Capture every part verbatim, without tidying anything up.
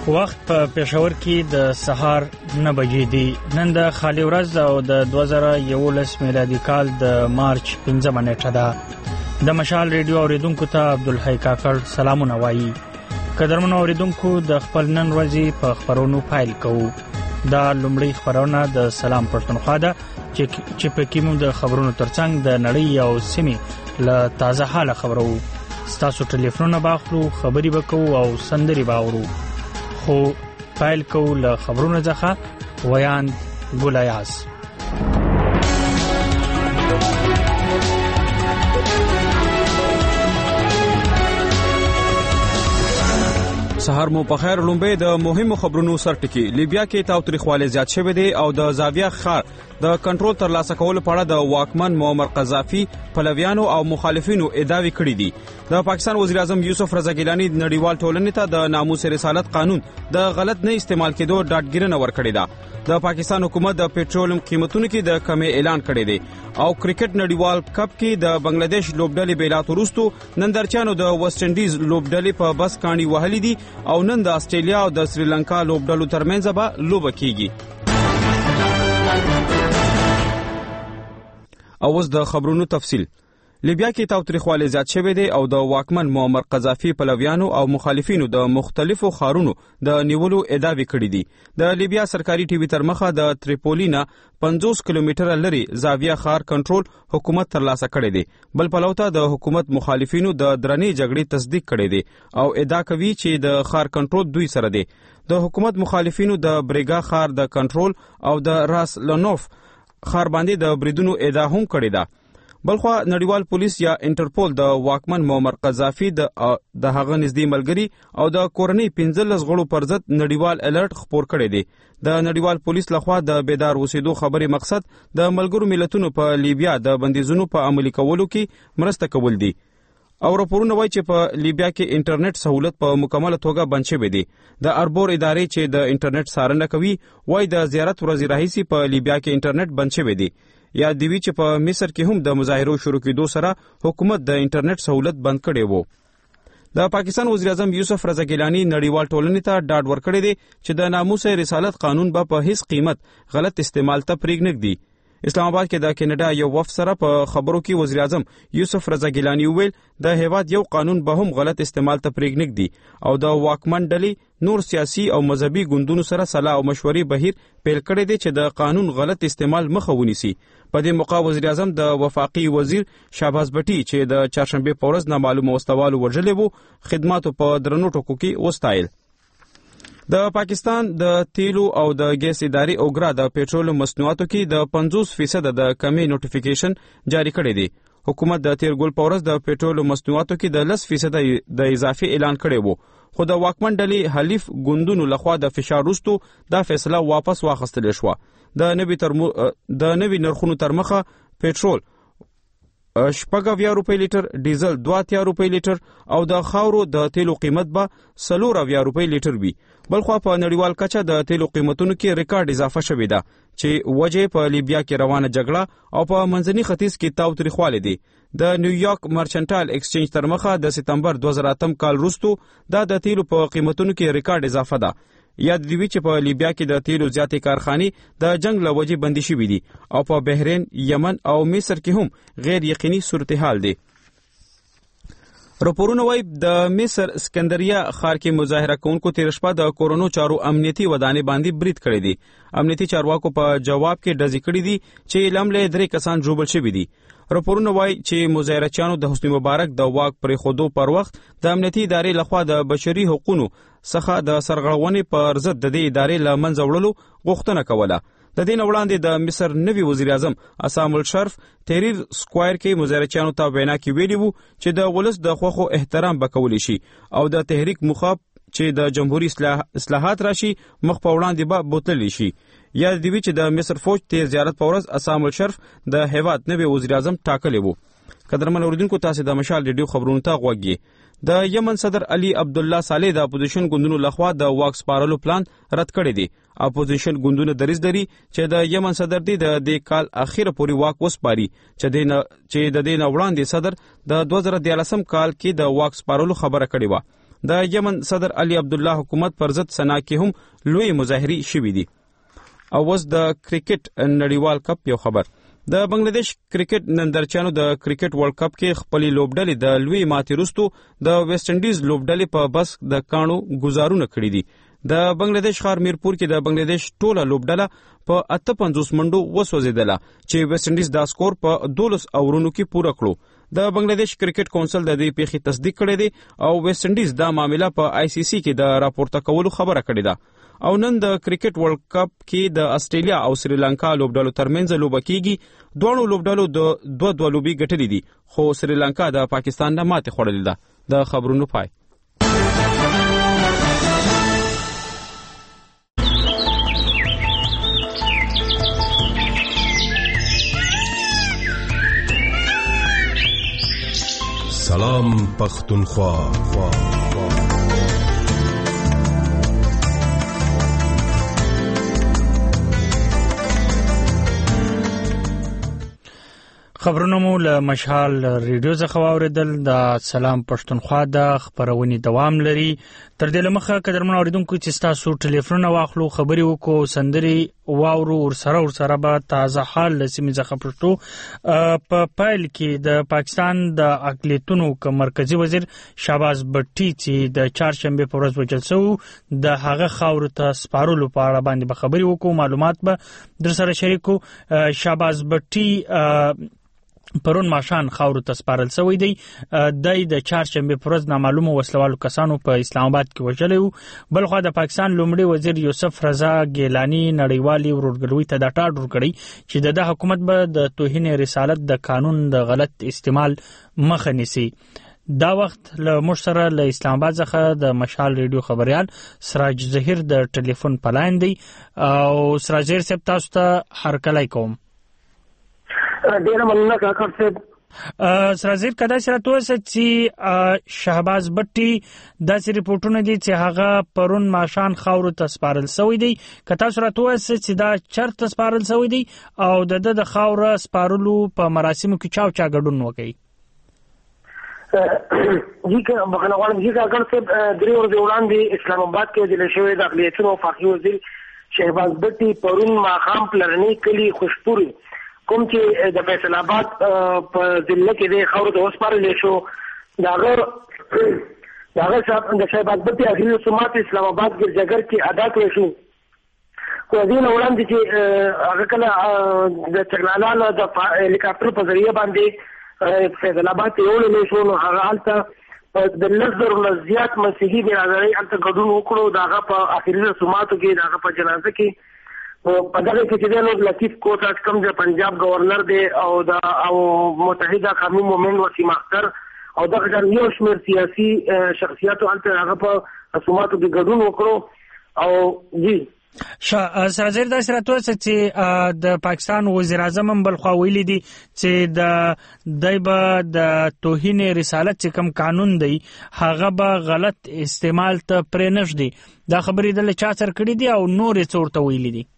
وخت په پېښور کې د سهار نه بجې دي. نن د خالي ورځ او د دوه زره یولس میلادي کال د مارچ پنځمه نیټه ده. د مشال ریډیو اوریدونکو ته عبدالحی کاکړ سلامونه وایي. قدرمنو اوریدونکو د خپل نن ورځې په خبرونو پیل کوو. دا لومړی خبرونه د سلام پښتونخوا ده چې په کې موږ د خبرونو ترڅنګ د نړۍ او سیمې له تازه حاله خبرو. ستاسو ټلیفونونه باخلو، خبري وکړو او سندري باورو. خو پیل کوو له خبرونو څخه. ویاند ګولیاس. سهار مو په خیر. لومبه د مهمو خبرونو سرټکی. لیبیا کې تاوتریخواله زیات شوه دی او د زاویه خار د کنټرول تر لاسه کولو په اړه د واکمن معمر قذافي پلویانو او مخالفینو ادعاوې کړې دي. د پاکستان وزیر اعظم یوسف رضا ګیلانی د نړیوال ټولنې ته د ناموس رسالت قانون د غلط نه استعمال کېدو ډاډګیرنه ورکړې ده. د پاکستان حکومت د پېټرولیم قیمتونو کې د کمی اعلان کړی دی او کرکټ نړیوال کپ کې د بنگلاديش لوبډلې بیلات وروستو نندرچانو د ویسټ انډیز لوبډلې په بس کاڼي وهلې دي او نن د استرالیا او د سریلانکا لوبډلو ترمنځ به لوبه کیږي. اوس د خبرونو تفصیل. لیبیا کې تاوتریخواله زیات شوه دی او د واکمن معمر قذافي پلویانو او مخالفینو د مختلفو خارونو د نیولو ادعاوې کړې دي. د لیبیا سرکاري ټي وي تر مخه د تریپولینا پنځوس کیلومتره لري زاویه خار کنټرول حکومت تر لاسه کړی دی. بل پلوته د حکومت مخالفینو د درنې جګړې تصدیق کړی دی او ادعا کوي چې د خار کنټرول دوی سره دی. د حکومت مخالفینو د بریګا خار د کنټرول او د راس لنوف خار باندې د بریدونو ادعا هم کړې ده. بلخوا نړیوال پولیس یا انټرپول د واکمن معمر قذافي د د هغه نږدې ملګری او د کورنۍ پنځلس غړو پر ضد نړیوال الرټ خپور کړی دی. د نړیوال پولیس لخوا د بیدار اوسېدو خبرې مقصد د ملګرو ملتونو په لیبیا د بندیزونو په عملي کولو کې مرسته کول دي. او راپورونه وایي چې په لیبیا کې انټرنیټ سہولت په مکمله توګه بند شوی دی. د اربور ادارې چې د انټرنیټ څارنه کوي وایي د زیارت ورځې راهیسې په لیبیا کې انټرنیټ بند شوی دی. یا دوی چې په مصر کې هم د مظاهرو شروع کېدو سره حکومت د انټرنیټ سہولت بند کړی وو. د پاکستان وزیر اعظم یوسف رضا ګیلانی نړیوال ټولنې ته ډاډ ورکړی دی چې د ناموس رسالت قانون به په هیڅ قیمت غلط استعمال ته پرېږدي نه دی. اسلام آباد کې د کینیډا یو وفد سره په خبرو کې وزیر اعظم یوسف رضا ګیلانی وویل د هیواد یو قانون به هم غلط استعمال ته پرېږدي نه دی او د واکمن ډلې نور سیاسي او مذهبي ګوندونو سره صلاح او مشورې بهیر پیل کړی دی چې د قانون غلط استعمال مخه ونیسي. په دې موقع وزیر اعظم د وفاقي وزیر شهباز بټي چې د چهارشنبه په ورځ نامعلومه وسوالو وژلې وو خدماتو په درنو ټکو کې وستایل. د پاکستان د تیلو او د ګیس ادارې اوګرا د پېټرول مصنوعاتو کې د پنځوس فیصد د کمی نوټیفیکیشن جاری کړی دی. حکومت د تیر ګل په ورځ د پېټرول مصنوعاتو کې د لس فیصد د اضافي اعلان کړی وو خو د واکمن ډلې حلیف ګوندونو لخوا د فشار وروسته دا فیصله واپس واخیستل شوه. د نوي ترمو د نوي نرخونو تر مخه پېټرول شپږ اویا روپۍ لیټر، ډیزل دوه اتیا روپۍ لیټر او د خاورو د تیلو قیمت به څلور اویا روپۍ لیټر وي. بلخوا په نړیوال کچه د تیلو قیمتونو کې ریکارډ اضافه شوې ده چې وجه په لیبیا کې روانه جګړه او په منځني ختیځ کې تاوتریخواله دي. د نیویارک مرچنټایل ایکسچینج تر مخه د سپتمبر دوه زره اتم کال وروسته دا د تیلو په قیمتونو کې ریکارډ اضافه ده. یاد دی چې په لیبیا کې د تیلو زیاتې کارخانې د جنگ له وجې بندي شوې دي او په بحرین، یمن او مصر کې هم غیر یقیني صورتحال دی. راپورونه وایي د مصر اسکندریه ښار کې مظاهره کوونکو تیر شپه د کورونو چارو امنیتي ودانې باندې برید کړی دی. امنیتي چارواکو په جواب کې ډزې کړې دي چې لمله درې کسان ژوبل شوي دي. راپورونه وایي چې مظاهرچیانو د حسنی مبارک د واک پرې خودو پر وخت د امنیتي ادارې لخوا د بشري حقوقو څخه د سرغړونې پر ضد د دې ادارې له منځه وړلو غوښتنه کوله. د دې نه وړاندې د مصر نوي وزیر اعظم عصام الشرف تحریر سکوائر کې مظاهرچیانو ته وینا کې ویلي وو چې د ولس د خوښو احترام به کولی شي او د تحریک مخاب چې د جمهوریت اصلاح اصلاحات راشي مخ په وړاندې به بوتللی شي. یا د دې چې د مصر فوج تیر زیارت په ورځ عصام الشرف د هیواد نوي وزیر اعظم ټاکلی وو. قدرمن اوریدونکو تاسو د مشال ریډیو خبرونو ته غوږ یې. د یمن صدر علي عبد الله صالح د اپوزیشن ګوندونو لخوا د واک سپارلو پلان رد کړی دی. اپوزیشن ګوندونه دریځ لري چې د یمن صدر دی د دې کال اخیره پورې واک وسپاري چې د چې د دې نه وړاندې صدر د دوه زره دیارلسم کال کې د واک سپارلو خبره کړې و. د یمن صدر علي عبدالله حکومت پر ضد سنا کې هم لوی مظاهرې شوې دي. او اوس د کرکټ نړیوال کپ یو خبر. د بنگلاديش کرکټ نندرچانو د کرکټ ورلد کپ کې خپلې لوبډلې د لوی ماتې وروسته د ویسټ انډیز لوبډلې په بس د کاڼو گزارونه کړي دي. د بنگلاديش ښار میرپور کې د بنگلاديش ټوله لوبډله په اته پنځوس منډو وسوځېدله چې ویسټ انډیز دا سکور په دولس اورونو کې پوره کړو. د بنگلاديش کرکټ کونسل د دې پیښې تصدیق کړی دی او ویسټ انډیز دا معاملې په آی سی سی کې د راپورته کولو خبره کړې ده. او نن د کرکټ ورلد کپ کې د استرالیا او سریلانکا لوبډلو ترمنځ لوبه کیږي. دوه لوبډلو د دوه دوه لوبي ګټلې دي خو سریلانکا د پاکستان نه ماتې خوړلې ده. د خبرونو پای. سلام پختونخوا. خبرونه مو له مشال ریډیو څخه واوریدل. د سلام پښتونخوا د خبرونې دوام لري. تر دې لمخه قدرمن اوریدونکو چې تاسو ټلیفون واخلو خبري وکړو سندري واورو ور سره ور سره به تازه حال لسمې څخه پښتو په پایل کې د پاکستان د اقلیتونو ک مرکزی وزیر شهباز بټي چې د چهارشنبه په ورځ وجل شو د هغه خاور ته سپارلو په اړه باندې به خبري وکړو معلومات به در سره شریکو. شهباز بټي پرون ماشان خاور ته سپارل شوی دی. د د چهارشنبه پر ورځ نامعلومه وسلوالو کسانو په اسلام آباد کې وژلي وو. بلخو د پاکستان لومړي وزیر یوسف رضا ګیلانی نړیوالي ورورګلوي ته د ټاډ ور کړی چې د د حکومت به د توهین رسالت د قانون د غلط استعمال مخه نیسي. دا وخت له موږ سره له اسلام آباد څخه د مشال ریډیو خبريال سراج ظهیر د ټلیفون پلاین دی او سراج ظهیر صاحب تاسو ته هرکلی کوم. ډیره مننه کاکړ صاحب. سرازیر کدا سره توسه چې شهباز بټي داسې ریپورتونه دي چې هغه پرون ماشان خاور ته سپارل شوی دی. کدا سره توسه چې دا چرته سپارل شوی دی او د د خاور سپارلو په مراسمو کې چاو چا ګډون وکړي. جی که بخنه غواړم چې کاکړ صاحب درې ورځې وړاندې اسلام آباد کې وجل شوی د اقلیتونو وفاقي وزیر شهباز بټي پرون ماښام پلرنی کلی خوشپوري کوم چې د فیصل آباد په ضلع کې د خاورو ته وسپارل شو داغه داغه د شهباز بټي اخري رسومات اسلام آباد ګرځګر کې ادا کړل شو. خو دین وړاندې چې هغه کله د چغلالانو د هلیکاپټر په ذریعہ باندې فیصل آباد ته وړل شو نو هغه حالت د لزر له زیات مسیحي برادرۍ الته ګډون وکړو. داغه په اخري رسوماتو کې داغه په جنازه کې په دغه کې چې د لطیف کوټ کوم د پنجاب گورنر دی او د او متحده قومي مومن وسیم اختر او دغه یو شمېر سیاسي شخصیتو الته هغه په رسوماتو کې ګډون وکړو. او جی سرازیر دا سره توسه چې د پاکستان وزیر اعظم هم بلخوا ویلي دي چې د دایبه د توهین رسالت چې کوم قانون دی هغه به غلط استعمال ته پرې نشدي. دا خبرې د چا سره کړې دي او نور یې څورته ویلي دي.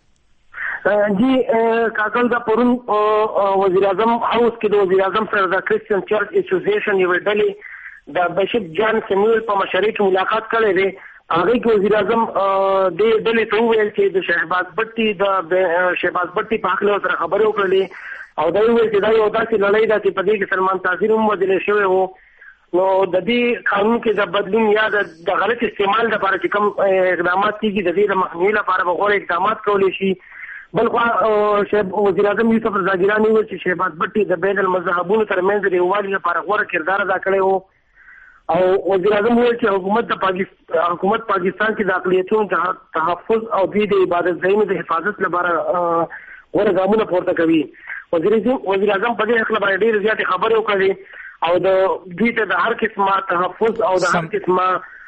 جی کاکل دا پرون وزیر اعظم هاوس کې د وزیر اعظم سره د کرسچن چرچ اسوسییشن یو ډلې د بشپ جان سیمویل په مشرۍ کې ملاقات کړې ده. هغه کې وزیر اعظم د ډلې ته ویل چې د شهباز بټي د شهباز بټي په حق له سره خبرې وکړلې او دا ویل چې دا یو داسې لړۍ ده چې په دې کې سلمان تاثیر هم بدل شوی وو. نو د دې قانون کې د بدلون یا د غلط استعمال لپاره چې کوم اقدامات کیږي د دې د مخنیوي لپاره به غوړ اقدامات کولی شي. بلخو وزیر اعظم یوسف رضا ګیلانی ویل چې شهباز بټي د بین المذهبونو ترمنځ د یووالي لپاره غوره کردار ادا کړی وو. او وزیر اعظم ویل چې حکومت د پاکستان حکومت پاکستان کې د اقلیتونو تحفظ او د عبادت ځایونو د حفاظت لپاره غوره ګامونه پورته کوي. وزیر وزیر اعظم په دې حق باندې ډېر زیات خبرې وکړې او د دوی ته د هر قسمه تحفظ او د هر قسمه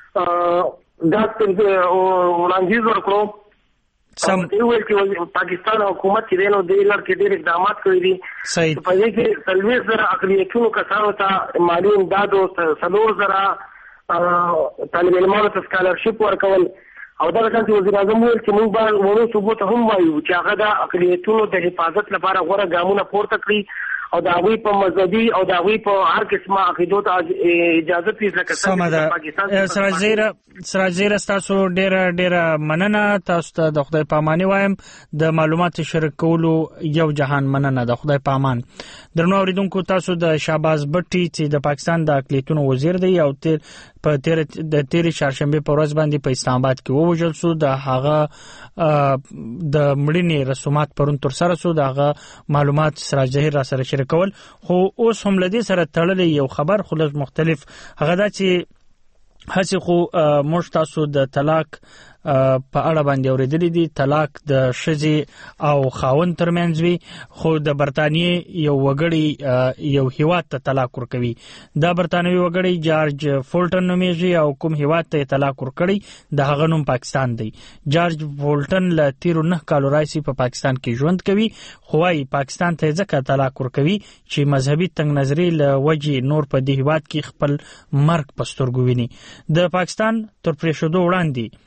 د وړاندیز ورکړو. سم ویل چې پاکستان حکومت چې دینو د لړ کې ډېر اقدامات کړی دي. صحیح په دې کې څلوېښت زره اقلیتونو کسانو ته مالي امداد او څلور زره طالب علمانو ته سکالرشپ ورکول. او دا څنګه چې وزیر اعظم ویل چې موږ به ورو صوبو ته هم وایو چې هغه د اقلیتونو د حفاظت لپاره غوره ګامونه پورته کړي او د هغوی په مذهبي او د هغوی په هر قسمه عقیدو ته اجازه پرېږدي لکه څنګه د پاکستان سراج زیره سراج زیره ستاسو ډېره ډېره مننه. تاسو ته د خدای په اماني وایم. د معلوماتو شریک کولو یو جهان مننه. د خدای په امان. درنو اوریدونکو، تاسو د شهباز بټي چې د پاکستان د اقلیتونو وزیر دی او تیر په تیر د تیر چهارشنبه په ورځ باندې په اسلام آباد کې ووژل شو، د هغه د مړینې رسومات پرون تر سره شو. د هغه معلومات سراج زهیر را سره شریکول، خو اوس هم لدی سره تړلې یو خبر خلک مختلف هغه دا چې هڅه خو موږ تاسو د طلاق په اړه باندې اوریدلې دي. طلاق د ښځې او خاوند ترمنځ وي، خو د برتانیې یو وګړي یو هیواد ته طلاق ورکوي. دا برتانوي وګړي جارج فولټن نومیږي او کوم هیواد ته طلاق ورکړي د هغه نوم پاکستان دی. جارج فولټن له تیرو نه کالو راځي په پاکستان کې ژوند کوي، خو وايي پاکستان ته ځکه طلاق ورکوي چې مذهبي تنګ نظري له وجې نور په دې هیواد کې خپل مرګ په سترګو ویني. د پاکستان تر پرېښودو وړاندې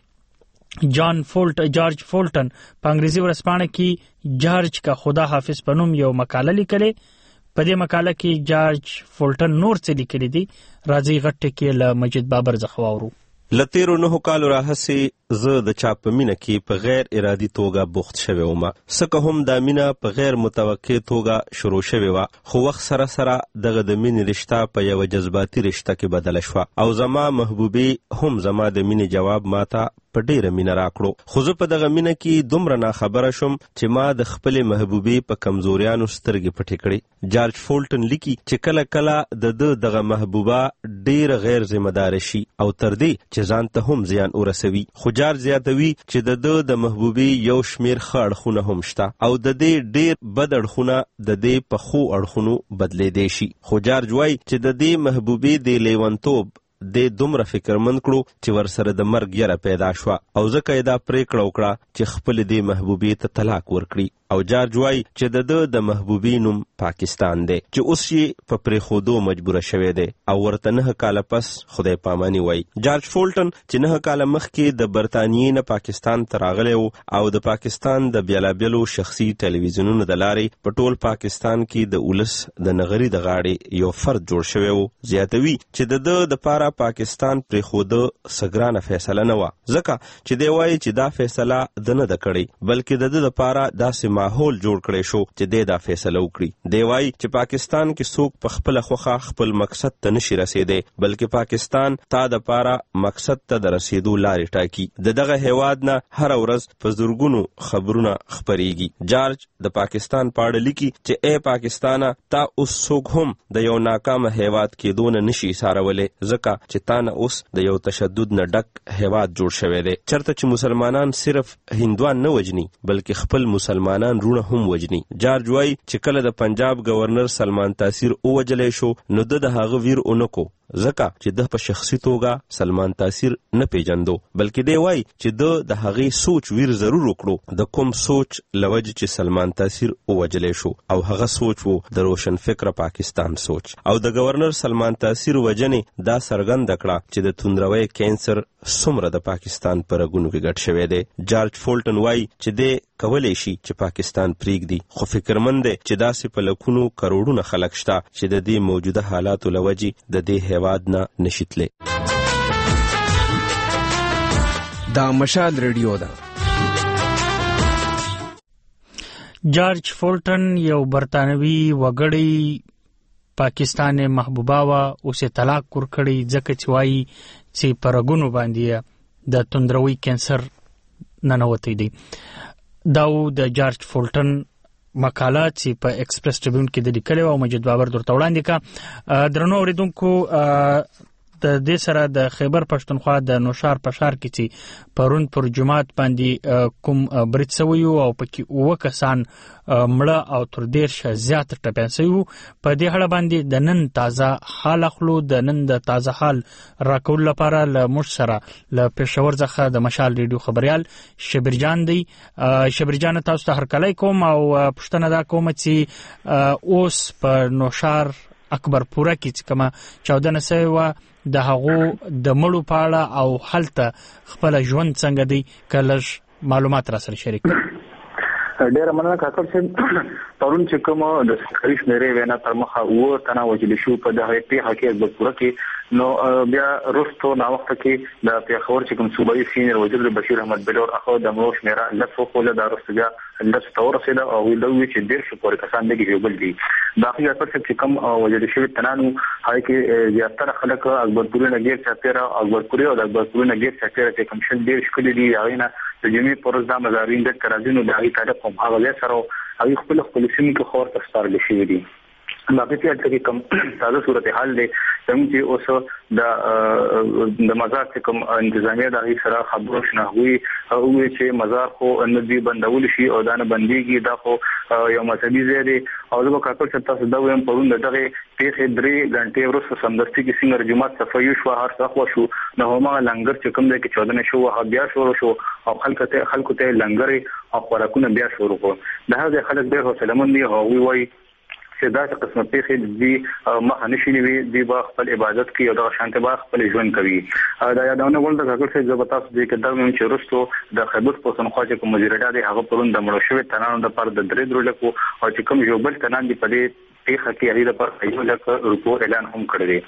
جان فولټ جارج فولټن په انګریزي ورځپاڼه کې جارج کا خدا حافظ په نوم یو مقاله لیکلې. په دې مقاله کې جارج فولټن نور څه لیکلي دي، راځي غټ کې له مجید بابر څخه واورو. لتیرو نهو کالو راهسې زه د چا په مینه کې په غیر ارادي توګه بوخت شوی وم. څکه هم دا مینه په غیر متوقع توګه شروع شوې وه، خو وخت سره سره دغه د مینې رشته په یوه جذباتي رشته کې بدله شوه او زما محبوبې هم زما د مینې جواب ماته په ډیره مینه راکړو. خو زه په دغه مینه کې دومره ناخبره شوم چې ما د خپلې محبوبې په کمزوریانو سترګې پټې کړې. جارج فولټن لیکي چې کله کله د ده دغه محبوبه ډیره غیر ذمه داره شي او تر دې چې ځان ته هم زیان ورسوي. خو جارج زیاتوي چې د ده د محبوبې یو شمیر ښه اړخونه هم شته او د دې ډیر بد اړخونه د دې په ښو اړخونو بدلیدی شي. خو جارج وایي چې د دې محبوبې د لیونتوب د دومره فکرمند کړو چې ورسره د مرګ یره پیدا شوه او ځکه یې دا پریکړه وکړه چې خپل دې محبوبې ته طلاق ورکړي. او جارج وایي چې د ده د محبوبې نوم پاکستان دی چې اوس یې په پرېښودو مجبوره شوی دی او ورته نه کاله پس خدای پاماني وایي. جارج فولټن چې نه کاله مخکې د برطانیې نه پاکستان ته راغلی و او د پاکستان د بیلابیلو شخصي ټلویزیونونو د لارې په ټول پاکستان کې د ولس د نغري د غاړې یو فرد جوړ شوی و، زیاتوي چې د ده د پاره پاکستان پرېښوده څه ګرانه فیصله نه وه، ځکه چې دی وایي چې دا فیصله ده نه ده کړې بلکې د ده دپاره داسې ماحول جوړ کړی شو چې دی دا فیصله وکړي. دی وایي چې پاکستان کې څوک په خپله خوښه خپل مقصد ته نشي رسېدی بلکې پاکستان تا دپاره مقصد ته د رسېدو لارې ټاکي. د دغه هیواد نه هره ورځ په زرګونو خبرونه خپریږي. جارج د پاکستان په اړه لیکي چې ای پاکستانه تا اوس څوک هم د یو ناکامه هیواد کېدو نه نشي ایسارولی، ځکه چې تا نه اوس د یو تشدد نه ډک هیواد جوړ شوی دی چېرته چې مسلمانان صرف هندوان نه وجني بلکې خپل مسلمانان رونه هم وجني. جارج وایي چې کله د پنجاب گورنر سلمان تاثیر اووجلی شو نو ده د هغه ویر اونکو، ځکه چې ده په شخصي توګه سلمان تاثیر نه پیژندو بلکې دی وایي چې ده د هغې سوچ ویر ضرور وکړو د کوم سوچ لوجې چې سلمان تاثیر اووجلی شو او هغه سوچ و د روشن فکر پاکستان سوچ. او د گورنر سلمان تاثیر وجنې دا څرګنده کړه چې د توندروي کینسر څومره د پاکستان په رګونو کې ګډ شوی دی. جارج فولټن وایي چې دی کولی شي چې پاکستان پریږدي، خو فکرمند دی چې داسې په لکونو کروڑونه خلک شته چې د دې موجوده حالاتو له وجې د دې هیواد نه نشي تللی. دا مشال ریډیو ده. جارج فولټن یو برطانوي وګړی پاکستان محبوبه وا اوس طلاق ورکړي ځکه چې وایي چې په رګونو باندې د توندروي کینسر ننوتی دی. دا د جارج فولټن مقاله چې په ایکسپریس ټریبیون کې د لیکلې او مجید بابر درته وړاندې کا. درنو اوریدونکو، د دې سره د خیبر پښتونخوا د نوشار په ښار کې چې پرون پر جمعات باندې کوم برید سوی او پکې اووه کسان مړه او تر دېرشه زیات ټپیان سوي وو. په دې اړه باندې د نن تازه حال اخلو. د نن د تازه حال راکولو لپاره له موږ سره له پېښور څخه د مشال ریډیو خبریال شبرجان دی. شبرجان، تاسو ته هرکلی کوم او پوښتنه دا کوم چې اوس په نوشار اکبر پوره کې چې کومه چاودنه سوې وه د هغو د مړو په اړه او هلته خپله ژوند څنګه دی، که لږ معلومات را سره شریک کړئ. ډېر مننه کاکړ صاحب. پرون چې کوم د سرکاري شمیرې وینا تر مخه اوه تنه وژل شو په دغه پیښه کې اکبرپوره کې، نو بیا وروسته نا وخت کې د پیښور چې کوم صوبایي سینیئر وزیر بشیر احمد بلور اخو د مړو شمیره لږ فوق د وروسته بیا لږ ته ورسېده او دوی چې ډېر شو پورې کسان دغه یو بل دي. باقي کاکړ صاحب چې کوم وژل شوي تنانو هغه کې زیاتره خلک اکبرپورې نه غیر چاپیره اکبرپورې او د اکبرپورې نه غیر چاپیره چې کوم شل ډېر ښکلي دي هغه نه د جمعې پر ورځ د مزارین د کرازینو د هغې تعلق هم هغه سره هغوی خپل خپل سیمې کې خور ته سپارل شوي دي. باقي چې کې کوم تازه صورتحال دی زموږ چې اوس د د مزار چې کوم انتظامیه د هغې سره خبرو شنه هغوی وویل چې مزار خو نه دوی بندول شي او دا نه بندېږي، دا خو یو مذهبي ځای دی. او زه به کاکړ صاحب تاسو دا وایم پرون د دغې پیښې درې غنټې وروسته سمدستي کې څنګه جومات صفایي شوه، هر څه خوا شو، نو هماغه لنګر چې کوم دی کې چودنه شو هغه بیا شروع شو او خلکو ته خلکو ته لنګرې او خوراکونه بیا شروع کړو. د هغه خلک ډېر حوصلهمند دي، هغوی وایي چې دا چې قسمه پیښې دي مخه نشي نیوي، دوی به خپل عبادت کوي او دغه شانته به خپل ژوند کوي. دا یادونه غواړم د کاکړ صاحب زه به تاسو دې کې دا وایم چې وروستو د خیبر پښتونخوا چې کوم وزیر اعلی دی هغه پرون د مړو شوي تنانو دپاره د درې درو لکو او چې کوم یو بل تنان دي په دې پیښه کې هغې دپاره یو لک روپو اعلان هم کړی دی.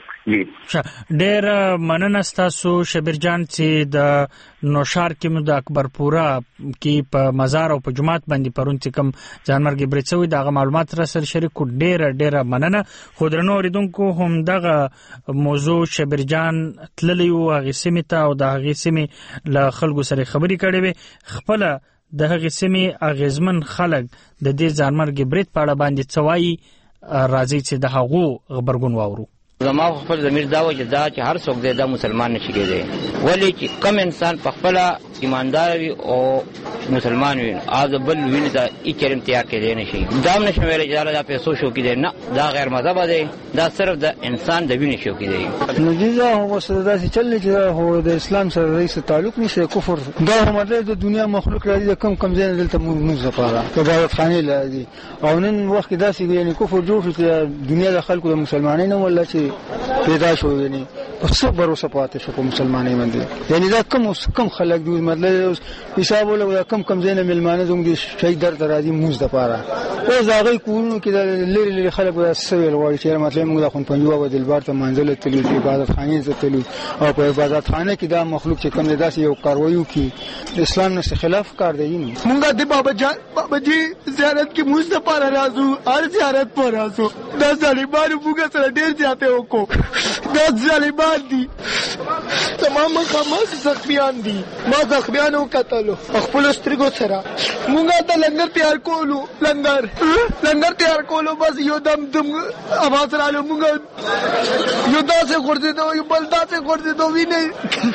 ډېر مننه ستاسو شبیر جان چې د نوشار کې مو د اکبرپوره کې په مزار او په جومات باندې پرون چې کوم ځانمرګي برید شوی د هغه معلومات را سره شریک کړو. ډېره ډېره مننه. خو درنو اورېدونکو هم دغه موضوع شبیر جان تللی و هغې سیمې ته او د هغې سیمې له خلکو سره خبرې کړې وې. خپله د هغې سیمې اغېزمن خلک د دې ځانمرګي برید په اړه باندې څه وایي، راځي چې د هغو غبرګون واورو. زما خپل ضمیر دا و چې دا چې هر څوک دی دا مسلمان نشي کېدی، ولې چې کم انسان په خپله ایماندار وي او مسلمان وي از بل وینې ته هېڅ چرم تیار کېدی نه شي. دا هم نشم ویلی چې دا پیسو شوقي دی، نه دا غیر مذهبه دی، دا صرف د انسان د وینې شوقي دی. نو دې دا هم ورسره داسې چل دی چې هو د اسلام سره رئیس تعلق نشي، کفر دا هم مطلب د دنیا مخلوق راځي د کم کم ځای نه دلته مونځ لپاره عبادتخانې راځي او نن وخت کې داسې یعنې کفر جوړ شو چې دنیا د خلکو د مسلمانۍ نه ولا چې پیدا شو، یعنی څه بروسه پاتې شو په مسلمانۍ باندې. یعنی دا کم کم خلک دی مطلب حساب ولا کم کم زینه ملمانه زموږ د شهید در راځي موږ د پاره او زاغي کورونو کې د لری لری خلک وسویل وایي چې مطلب موږ د خون پنجو او دلبار ته منځل تلو د عبادت خانې ته تلو او په عبادت خانه کې دا مخلوق چې کم داسې یو کاروایو کې اسلام نه خلاف کار دی. موږ د بابا جان بابا جی زیارت کې موږ د پاره راځو، هر زیارت پر راځو، دا ظالمانو موږ سره ډیر زیاته وکړو، دا ظالمان دي تمام خامس زخمیان دي. ما زخمیانو قتلو خپل سترګو سره موږ ته لنګر تیار کولو، لنګر لنګر تیار کولو، بس یو دم دم اواز رااله موږ یو داسې غورځېدو یو بل داسې غورځېدو وینې.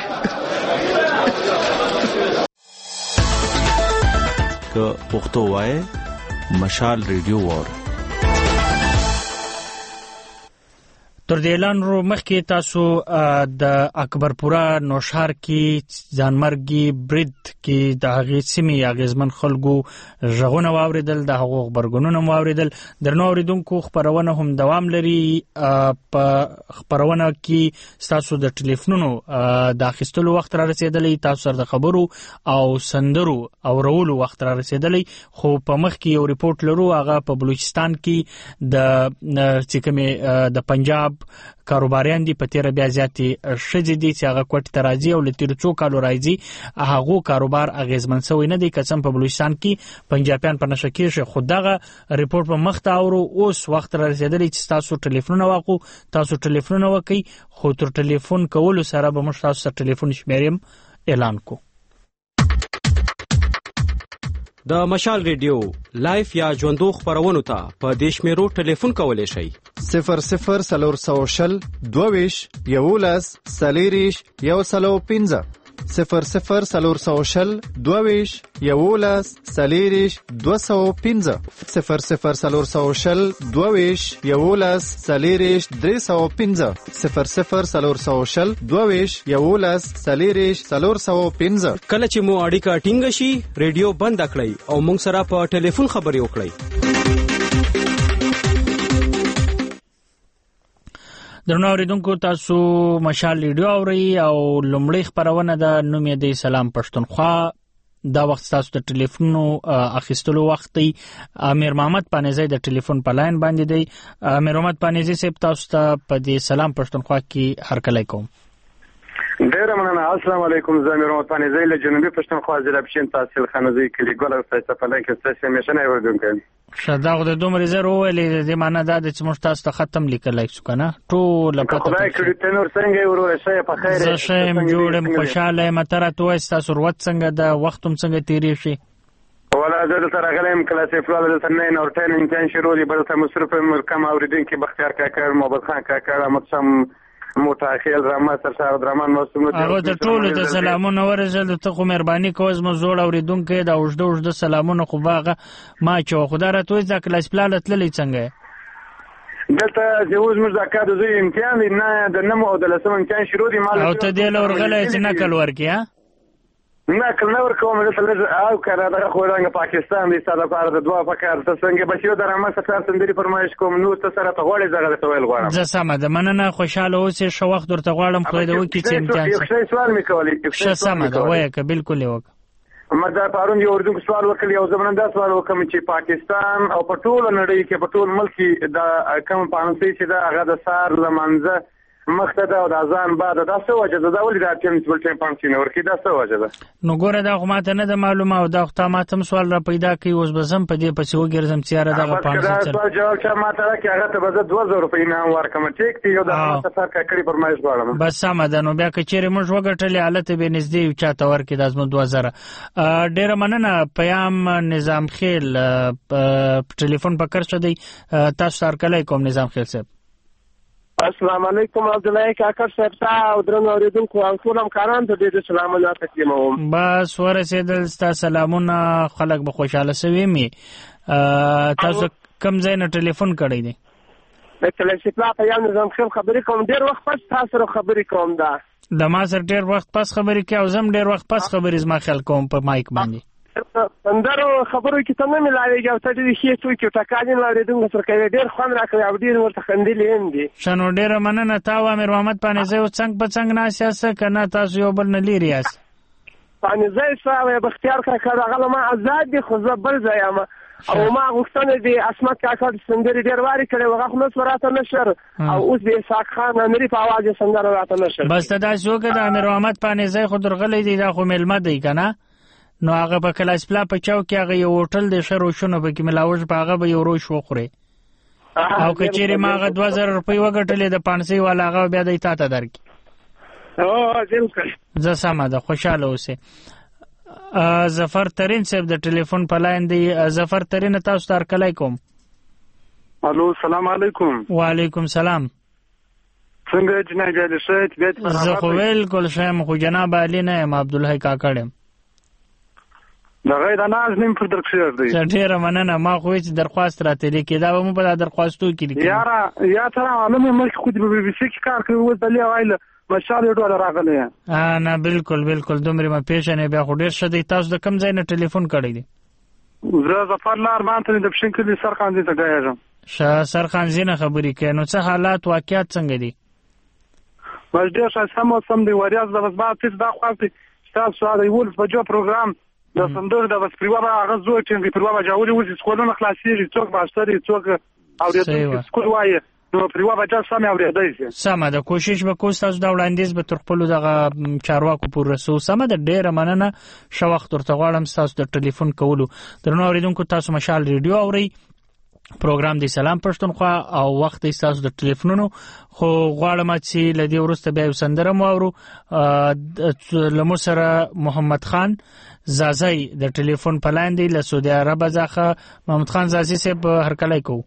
که پښتو وایي مشال ریډیو وار. تر دې اعلان ورو مخکې تاسو د اکبرپوره نوشهر کې ځانمرګي برید کې د هغې سیمې اغېزمن خلکو غږونه واورېدل، د هغو غبرګونونه مو واورېدل. درنو اورېدونکو خپرونه هم دوام لري. په خپرونه کې ستاسو د ټلیفونونو د اخیستلو وخت را رسېدلی، تاسو سره د خبرو او سندرو اورولو وخت را رسېدلی. خو په مخ کې یو ریپورت لرو، هغه په بلوچستان کې د چې کومې د پنجاب کاروباریان دي په تیره بیا زیاتې ښځې دي چې هغه کوټې ته راځي او له تېرو څو کالو راځي هغو کاروبار اغېزمن شوی نه دی، که څه هم په بلوچستان کې پنجابیان په نشه کېږي. خو دغه ریپورټ په مخ ته اورو. اوس وخت را رسېدلی چې تاسو ټلیفونونه واخلو، تاسو ټلیفونونه وکئ، خو تر ټلیفون کولو سره به موږ تاسو سره ټلیفون شمیرې اعلان کو. د مشال ریډیو لایف یا ژوندو خبرونو ته په دې شمیرو ټلیفون کولی شئ: صفر صفر څلور سوه شل دوه ویشت یولس څلېرویشت یو سلو پنځه صفر صفر څلور سوه شل دوه ویشت یولس څلېرویشت دوه سوه پنځه صفر صفر څلور سوه شل دوه ویشت یولس څلېرویشت درې سوه پنځه صفر صفر څلور سوه شل دوه ویشت یولس څلېرویشت څلور سوه پنځه. کله چې مو اړیکه ټینګه شي ریډیو بند کړئ او موږ سره په ټلیفون خبرې وکړئ. درنو اورېدونکو تاسو مشال ریډیو اورئ او لومړی خپرونه ده، نوم یې دی سلام پښتونخوا. دا وخت تاسو د ټلیفون اخیستلو وخت دی. امیر محمد پانیزی د ټلیفون په لاین باندې دی. امیر محمد پانیزی صاحب تاسو ته په دې سلام پښتونخوا کې هرکلی کوم. ډیره مننه. السلام علیکم. زه امیر محمد پانیزی له جنوبي پښتونخوا ضلع پښین تحصیل خانزی کلی ګل او ستاسو په لای کې ستاسو همیشنه اوریدونکو. شدا غو د دومره زر ویلې د معنا دا چې موږ تاسو ته ختم لیکلای شو کنه ټول په خدای کړي تنور څنګه ورور شي په خیر. زه شم جوړم خوشاله متره توه تاسو وروت څنګه د وختم څنګه تیری شي. ولا زه تر غلم کلاسې فلال د تنین اور ټین امکان شروع دی بل ته مصرف مرکم اوریدونکو بختیار کاکر محمد خان کاکر متصم متأخر رحمه سرسار درمان موسم هغه د ټولو د سلامونو ورزل ته خو مهرباني کوز مو زوړ اوریدونکو د اوجده اوجده سلامونو خو باغه ما چې خدای راته د کلاس پلانت للی څنګه دلته زوج مزاکات زوی امتحان نه د نمو او د لسم امتحان شروع دی مال او ته د لورغله چې نکل ورکیا نه کله ور کوم د تل او کړه دغه خو رنګ پاکستان دی ساده کار د دوا پکار ته څنګه بچیو درامه سفر سندري فرمایش کوم نو ته سره ته غوړې زغه ته ویل غواړم. زه سمه ده مننه خوشاله اوسې شو وخت درته غواړم خو دا وکی چې امتحان څه څه سوال میکولې څه سمه ده وایې ک بالکل وک مدا پارون یو اردو سوال وکړ یو زمونږ دا سوال وکم چې پاکستان او په ټول نړۍ کې په ټول ملک دا کوم پانسي چې دا هغه د سار لمنځه مخته او د اذان بعد دا څه وجه ده دا ولې دا ټیم بل ټیم پانسي نور کې دا څه وجه ده نو ګوره دا خو ماته نه د معلومه او دا خو تا ماته سوال را پیدا کوي اوس به زم په دې پسې وګرځم چې یاره دغه پانسي دا سوال جواب چې ماته راکړي هغه ته به زه دوه زره روپۍ انعام ورکړم ټیک دی یو دا سفر کړی فرمایش غواړم بس سمه ده نو بیا که چیرې موږ وګټلې حالت به نږدې یو چاته ورکړي دا زموږ دوه زره. ډېره مننه. پیام نظام خیل ټلیفون په کار شدی تاسو هرکلی کوم نظام خیل صاحب. السلام علیکم عبدالله کاکر صاحب ته او درنو اوریدونکو او ټول همکاران ته ډېر سلامونه تقدیموم. بس ورسېدل ستا سلامونه خلک به خوشحاله سوي مي. تاسو کوم ځای نه ټلیفون کړی دی؟ د کلاسیکلا په یو نظام خیل خبرې کوم. ډېر وخت پس تاسو سره خبرې کوم. دا د ما سره ډېر وخت پس خبرې کوي او زم ډېر وخت پس خبرې زما خیال کوم په مایک باندې. اندرو خبرو کې ته نه ملاويږي او ته دې شي څو کې ټاکانې لريدونکو سره کوي ډېر خوند راکوي او ډېر ورته خندلې هم دي. شنو ډېر مننه. تا و امیر محمد پانیزی او څنګه په څنګه ناسیاسه کنه تاسو یو بل نه لري یاس پانیزی سره بختیار کاکا هغه ما آزاد دي خو زبر ځایم او ما غوښتنه دي اسمت کاکا سندري ډېر واري کړي وغه خو نس وراته نشر او اوس به اسحاق خان امری په आवाज سندره راته نشر. بس دا شو کې د امیر محمد پانیزی خو درغلې دي دا خو ملمه دی کنه نو هغه په کلاس پلا په چاو کې هغه یو هوټل د شهر وشونو په کې ملاوج په هغه به یو روش وخوري او که چیرې ما هغه دوه زره روپۍ وګټلې د پانسۍ والا هغه بیا دی تا ته درکړي. او بالکل زه سمه ده خوشحاله اوسې. ظفر ترین صاحب د ټلیفون په لاین دی. ظفر ترین تاسو ته هرکلی کوم. الو السلام علیکم. وعلیکم سلام. څنګه جناب علي صاحب؟ زه خو بالکل ښه یم خو جناب علي نه یم عبدالحی کاکړ یم. دا غیر ناز نیم پر درکشیر دی. ډیره مننه. ما خو هیڅ درخواست راته لیکي دا به مو په درخواستو کې لیکي. یاره یا تر عالم ملک خو د بي بي سي کې کار کوي اوس د لې وایله مشال ډول راغلی. ها نه بالکل بالکل دومره ما پیژنې بیا خو ډیر شدی. تاسو د کم ځای نه ټلیفون کړی دی؟ زه ظفر لار مانته د پښین کلی سرخان دي ته گایم. ش سرخان زینه خبرې کوي. نو څه حالات واقعیت څنګه دي؟ بس ډیر ښه سم سم دی. وریاض د وسبات تاسو دا خو تاسو دا یو په جو پروګرام د سندر د وسپریوا هغه زوی چې پریوا جوړي وځي سکولونه خلاصيږي څوک باشتري څوک اورېدل سکول وایي نو پریوا بچا سم اورېدای سم ده. کوشش وکوس تاسو دا وړاندیز به تر خپل دغه چارواکو پور رسو. سم ده. ډیره مننه. شو وخت ورته غواړم تاسو د ټلیفون کولو. درنو اوریدونکو تاسو مشال ریډیو اوري پروګرام دی سلام پښتونخوا او وخت دی تاسو د ټلیفونونو خو غواړم چې لدی ورسته به سندره مو اورو. لمو سره محمد خان زازی د ټلیفون په لاین دی له سعودي عرب ځخه. محمد خان زازی صاحب هرکلی کو.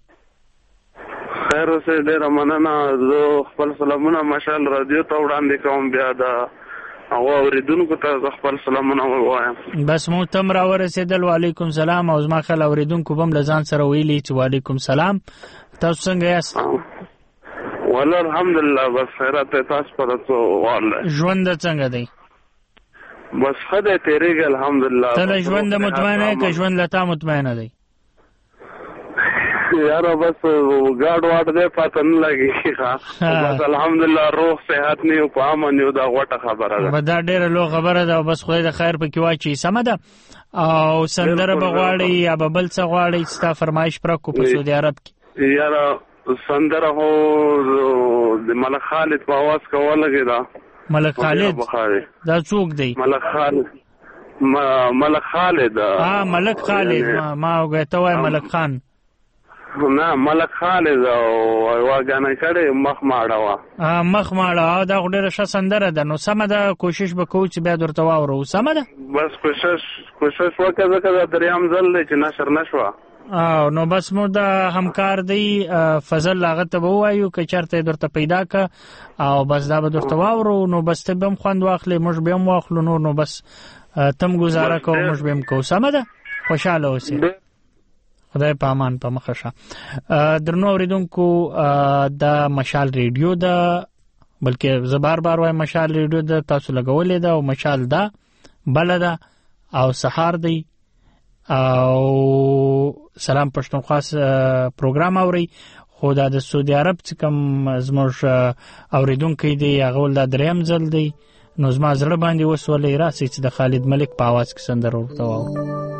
خیر اوسه. ډیره مننه. زه خپل سلامونه مشال رادیو ته وړاندې کوم. بیا دا او اوریدونکو ته خپل سلامونه وایم. بس مو تم را ورسېدل. وعلیکم سلام. او زما خل اوریدونکو بم لزان سره ویلي چې وعلیکم سلام. تاسو څنګه یاست؟ والله الحمدلله بس خیرات. تاسو په تاسو والله ژوند څنګه دی؟ بس خدای تیریږي الحمدلله. ته ژوند مطمئنه که ژوند لتا مطمئنه دی؟ یاره بس ګاډ واټ دې پته نه لګي ښه بس الحمدلله روغ صحت نه په امن یو دا غوټه خبره ده دا ډېره لو خبره ده بس خدای د خیر پکې واچي سمه ده او سندره بغواړي یا بل څه غواړي ستا فرمایش پر کو په سعودي عرب کې یاره سندره هو د ملک خالد په आवाज کوله کې دا ملک خالد دا څوک دی ملک خالد ملک خالد ها ملک خالد ما وګته وای ملک خان نه ملک خالد او واګانې کړي مخ ماړه وا مخ ماړه دا ډېر ښه سندره ده نو سمه ده کوشش وکړو چې بیا درته واورو سمه ده بس کوشش کوشش وکړه ځکه دریم ځل چې نشر نشوه او نو بس مو د همکار دی فضل لاغه ته وایو که چرته درته پیدا ک او بس دا به درته واورو نو بس ته بم خوند واخلې موږ به هم واخلو نو نو بس تم گزاره کو موږ به هم کو سمه ده خوشاله اوسئ خدای په امان په مخه شه درنو اوریدونکو د مشال ریډیو دا بلکې زه بار بار وایم مشال ریډیو د تاسو لګولې ده او مشال دا بل ده او سحار دی او سلام پښتونخوا پروګرام اوري خو دا د سعودي عرب چې کوم زموږ اوریدونکو دی هغه ول د دریم ځل دی نو زما زړه باندې وسولې راسي چې د خالد ملک په आवाज کې سندره ورته واورو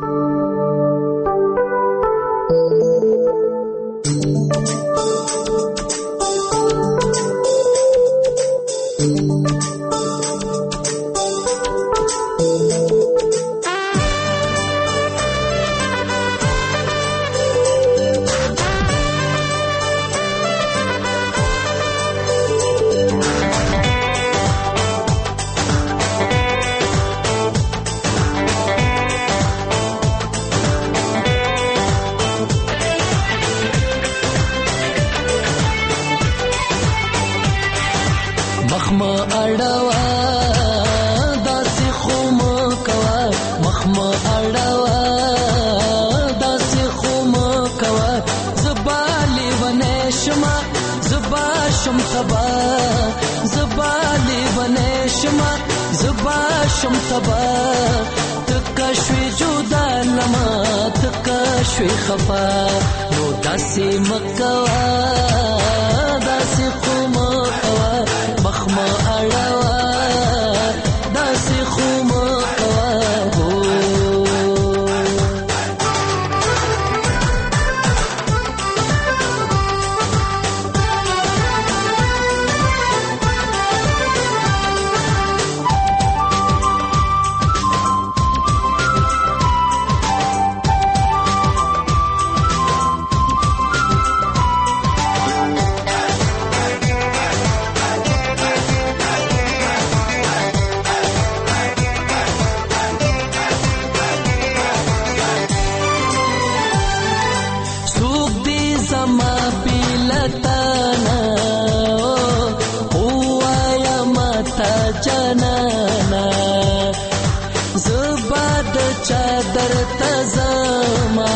شم تبا تکشوی جدا لما تکشوی خفا نو داسی مکوا داسی خوم کوا مخما اڑوا داسی خوم کوا چادر تزما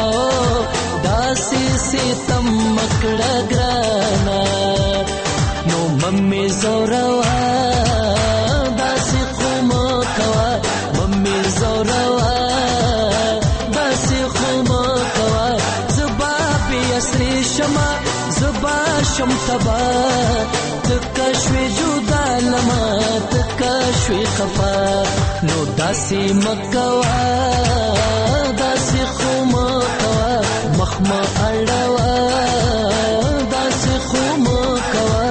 داسي ستم مکړه ګرانا نو ممي زوروا داسي قوم کوا ممي زوروا داسي قوم کوا زبا بيسري شما زبا شم تبا تکشوي جدا لما تکشوي خفا نو داسي مکوا داسي خوم کوا مخما اڑوا داسي خوم کوا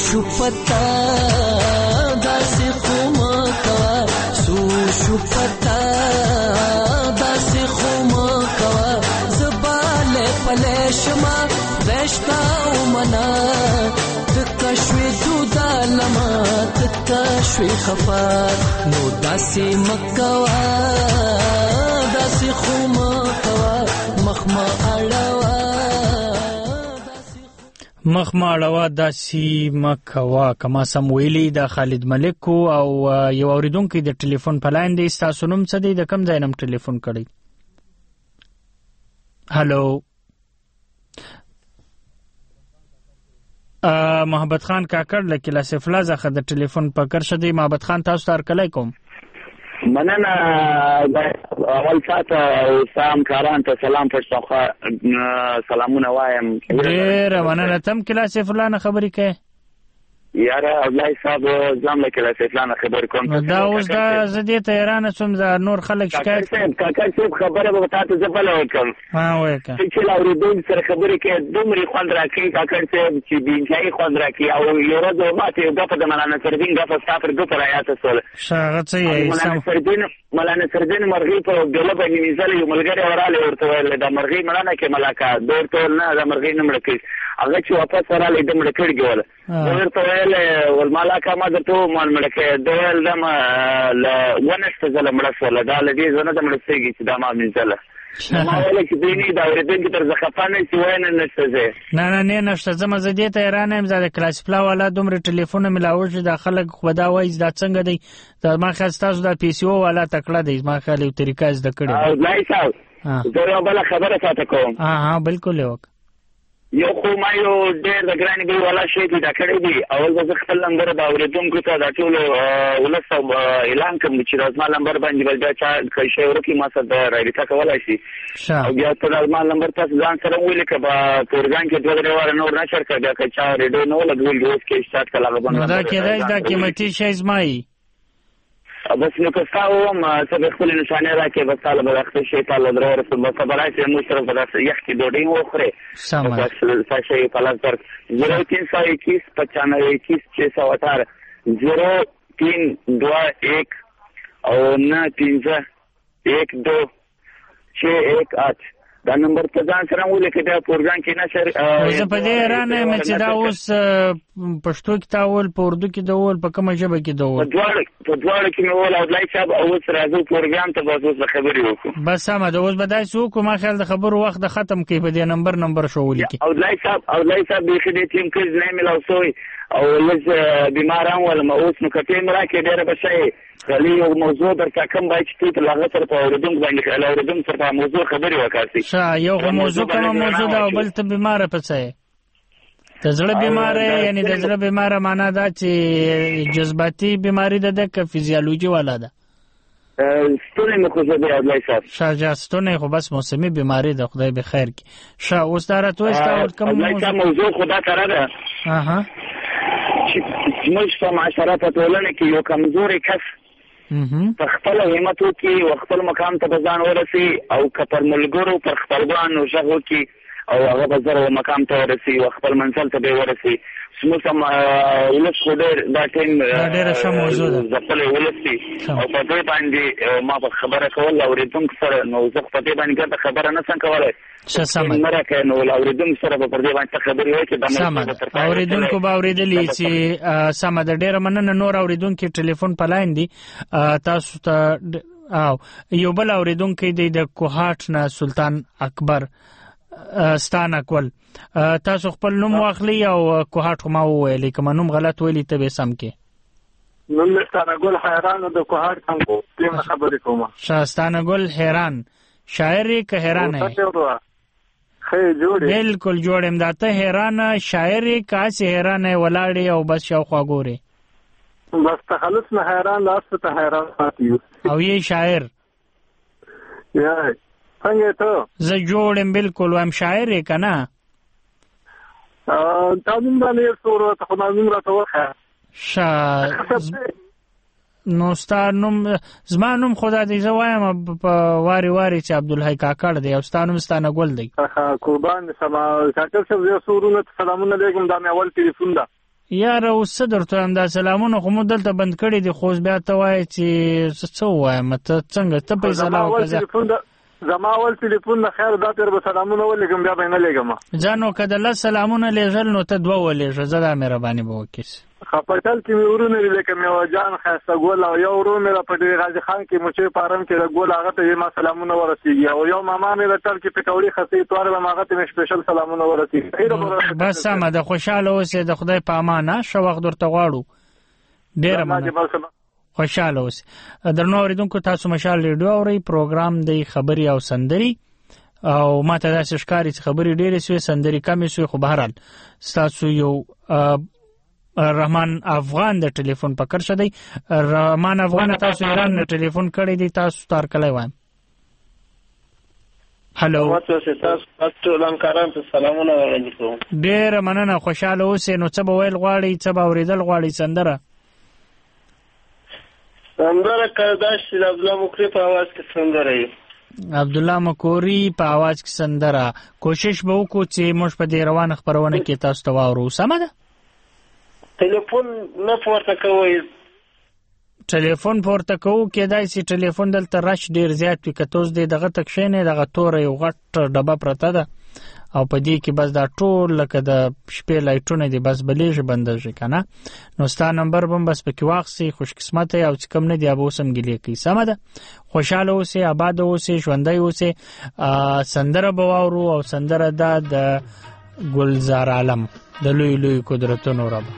شو پتا داسې خو مه کوه سو شو پتا داسې خو مه کوه زه بالی پلی شمه رشته ومنه تکه شوې جدا لمه تکه شوې خفه نو داسې مه کوه داسې خو مه کوه مخ مه اړوه مخ ما اړوه داسې مه کوه کما سم ویلي د خالد ملک او یو اورېدونکی د ټلیفون په لاین دی ستاسو نوم څه دی د کوم ځای نه ټلیفون کړی هلو محبت خان کاکړ له کلا سفلا څخه د ټلیفون په کر شدی محبت خان تاسو ته هرکلی کوم مننه اول ساته او سلام کاران ته سلام پښتونخوا سلامونه وایم ډېره مننه تم کلا سفلا نه خبرې کوې یاره اولای صاحب ځم له کلا سفلا نه خبرې کوم دا اوس دا زه دې ته حیرانه شوم دا نور خلک شکایت کاکړ صاحب خبره به تا ته زه بله وکړم چې له اورېدونکي سره خبرې کوې دومرې خوند راکوي کاکړ صاحب چې بېانتهایي خوند راکوي او یو ورځ ماته یو ګپه د ملا نصرالدین ګپه ستا پر ګپه رایاده شوله هغه څه یې ملا نصرالدین مرغۍ په ګله باندې نیزله یو ملګری ورغلی ورته ویل دا مرغۍ مړه نه کړې ملاکه ده ورته ویل نه دا مرغۍ نه مړه کړي هغه چې واپس ورغلی ده مړه کړي وله ده ورته ویل ول ملاکه ما درته ومال مړه کړې ده ویل دا ما له اووه نشته ځله مړه شوله دا له دې ځونه ده مړه شوېږي چې دا ما مینځله ما ویله چې دوی نه دا اورېدونکي تر زه خفه نه شي وایه نه نشته ځای نه نه نه نشته ځمه زه دې ته حیرانه یم زه د کلاسفلا والا دومره ټلیفونه مې لاوړ چې دا خلک خو دا وایي دا څنګه دی دا ما خیال ستاسو دا پی سی او والا تکړه دی ما خیال یو طریقه زده کړې لای صاحب زه یوه بله خبره ساته کوم ها ها بلکل یې وکړه یو خو ما یو ډېر د ګرانې ګل والا شی پیدا کړی دی اول به زه خپل نمبر د اورېدونکو ته دا ټولو ولس ته اعلان کړم چې دا زما نمبر باندې بل بیا چا که شی ورکړي ما سره رابطه کولی شي او بیا ته دا زما نمبر تاسو ځان سره ولیکه به پروګرام کې دوه درې واره نور نشر کړه بیا که چا ریډیو نه ولګولي اوس کې اسټارټ کړه هغه به نو دا کېدای شي دا قیمتي شی زما یي بس نو که ستا وم څه به خپلې نشانې راکړې بس تا له به اخته شي تا له درې ورسول بس به راشي موږ سره به داسې یخ کې ډوډۍ وخورې سا شی پلاس در زیرو تین سو اکیس پچانوے اکیس چھ سو اٹھارہ زیرو تین دو ایک او نہ پنځه ایک دو چھ ایک آٹھ دا نمبر ته ځان سره ولیکئ دا پروګرام کې نشر زه په دې حیرانه یم چې دا اوس پښتو کې تا وول په اردو کې د وول په کومه ژبه کې د وول په دواړو په دواړو کې مې وول اودلای صاحب اوس راځو پروګرام ته بس اوس خبرې وکړو بس سمه ده اوس به داسې وکړو ما خیال د خبرو وخت د ختم کوي په دې نمبر نمبر شو ولیکي اودلای صاحب اودلای صاحب بیخي دې ټیم کې نه ملاو سوی او لږ بیمار هم ولم اوس نو که ټیم راکړې ډېره به ښه خالي یو موضوع درته کوم باید چې ته له هغه سره په اورېدونکو باندې له اورېدونکو سره په موضوع خبرې وکړې ښه یو خو موضوع کومه موضوع ده او بل ته بیماره په څه یې د زړه بیماره یعنې د زړه بیماره معنا دا چې جذباتي بیماري ده ده که فیزیالوجي والا ده ستونی مې خو زه دی اودلای صاحب ښه جا ستونی خو بس موسمي بیماري ده خدای به خیر کړي ښه اوس دا راته وایي ستا کوم موضوع خو دا کره ده اها چې زموږ په معاشره په ټولنه کې یو کمزوری کس په خپل همت وکړي او خپل مقام ته به ځان ورسي او که پر ملګرو پر خپلوانو غږ وکړي او هغه به زر و مقام ته ورسي او خپل منزل ته به ورسي زموږ هم ولس خو ډېر دا ټایم ځپلی ولس دي او په دې باندې ما به خبره کول اورېدونکو سره نو زه په دې باندې ګرته خبره نه شم کولی نه راکوې نو له اورېدونکو سره به پر دې باندې ته خبرې وکړې اورېدونکو به اورېدلي چې سمه ده ډېره مننه نور اورېدونکي ټلیفون په لاین دي تاسو ته او یو بل اورېدونکی دی د کوهاټ نه سلطان اکبر ستانه کول تاسو خپل نوم واخلئ او کوهاټ خو ما وویلې که ما نوم غلط ویلي ته به سم کې نوم مې ستانه ګل حیران د کوهاټ هم دې خبرې کوم ښه ستانه ګل حیران شاعر یې که حیران یې بلکل جوړ یم دا ته حیرانه شاعر یې که هسې حیرانه یې ولاړ یې او بس شاوخوا ګورې بس تخلص نه حیران لاس ته حیران پاتې یو او یې شاعر یا څنګه ته زه جوړ یم بلکل وایم شاعر یې که نه تا نوم باندې یې څه ورته خو نوم راته وښیه ښه نو ستا نوم زما نوم خو دا دی زه وایم په وارې وارې چې عبدالحی کاکړ دی او ستا نوم ستانه ګل دی قربان دې شم کاکړ صاحب زه څو ورونو ته سلامونه لیږم دا مې اول ټلیفون ده یاره اوس څه درته وایم، دا سلامونه خو مو دلته بند کړي دي، خو بیا ته وایې چې څه ووایم، ته څنګه ته فیصله وکړه. زما اول تلیفون د خیر دا پیر به سلامونه ولېږم بیا به یې نه لېږم. جانو که د لس سلامونه لېږل نو ته دوه ولېږه، زه دا مهرباني به وکړې. خپټل کې مې ورونه دي لکه میوه جان ښایسته ګل او یو ورور مې په ډېر غازي خان کې مچۍ فارم کې د ګل هغه ته یې ما سلامونه ورسېږي، او یو ماما مې د ټل کې پکوړې خسې توار به هغه ته مې سپیشل سلامونه ورسېږي. بس سمه ده، خوشحاله اوسې، د خدای په امان. ښه وخت درته غواړو، ډېره مننه، خوشحاله اوسې. درنو اورېدونکو، تاسو مشال ریډیو اورئ، پروګرام دی خبرې او سندرې، او ما ته داسې ښکاري چې خبرې ډېرې سوې سندرې کمې سوې، خو بهرحال ستاسو یو رحمان افغان د ټلیفون پکړ شه دی. رحمان افغان تاسو ایران نه ټلیفون کړی دی، تاسو تار کلی وایم. هلو تاسو لنکاران ته سلامونه وړاندې کوم. ډېره مننه، خوشحاله اوسئ. نو څه به ویل غواړئ، څه به اورېدل غواړئ؟ سندره سندره که داسې د عبدالله مکري په اواز کې سندره وي. عبدالله مکوري په اواز کې سندره. کوشش به وکړو چې موږ په دې روانه خپرونه کې تاسو ته واورو. سمه ده؟ ټلیفون نه پورته کوئ؟ ټلیفون پورته کوو، کېدای شي ټلیفون دلته رش ډېر زیات وي. که ته اوس دې دغه ته کښېنې، دغه توره یو غټ ډبه پرته ده، او په دې کې بس دا ټول لکه د شپې لایټونه دي، بس بلیږي بندېږي که نه، نو ستا نمبر به هم بس پکې واخلې. خوش قسمته یې، او چې کم نه دي هغه اوس هم ګیلې کوي. سمه ده، خوشحاله اوسې، آباده اوسې، ژوندی اوسې. سندره به واورو، او سندره ده د ګلزار عالم د لوی لوی قدرتونو رب.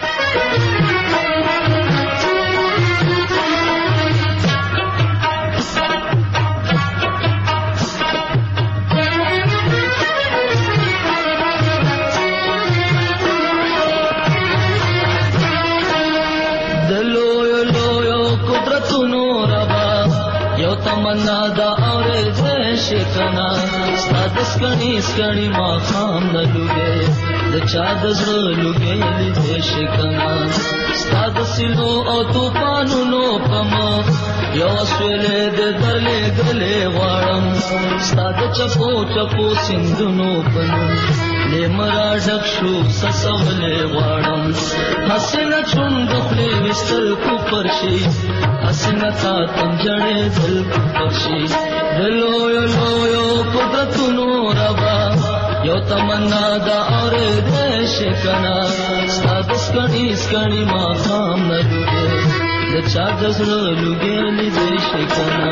تمنا دا اور شکنا ستاد سکنی سکنی ما خام نه لوګي د چا د زړه لوګي دې شکنا ستاد سينو او طوفانونو پما یو سویلې د دلې دلې غواړم ستاد چپو چپو سندونو پنو لمرا ډک شو سسولې غواړم حسنه چوند خپل وستل کو پرشي حسنه تا تنجړې دل کو پرشي دلو یو یو قدرتونو ربا یو تمنا دا اور دې شکنا ستاد سکني سکني ما خام نه لوګي د چا د زړه لوګي دې شکنا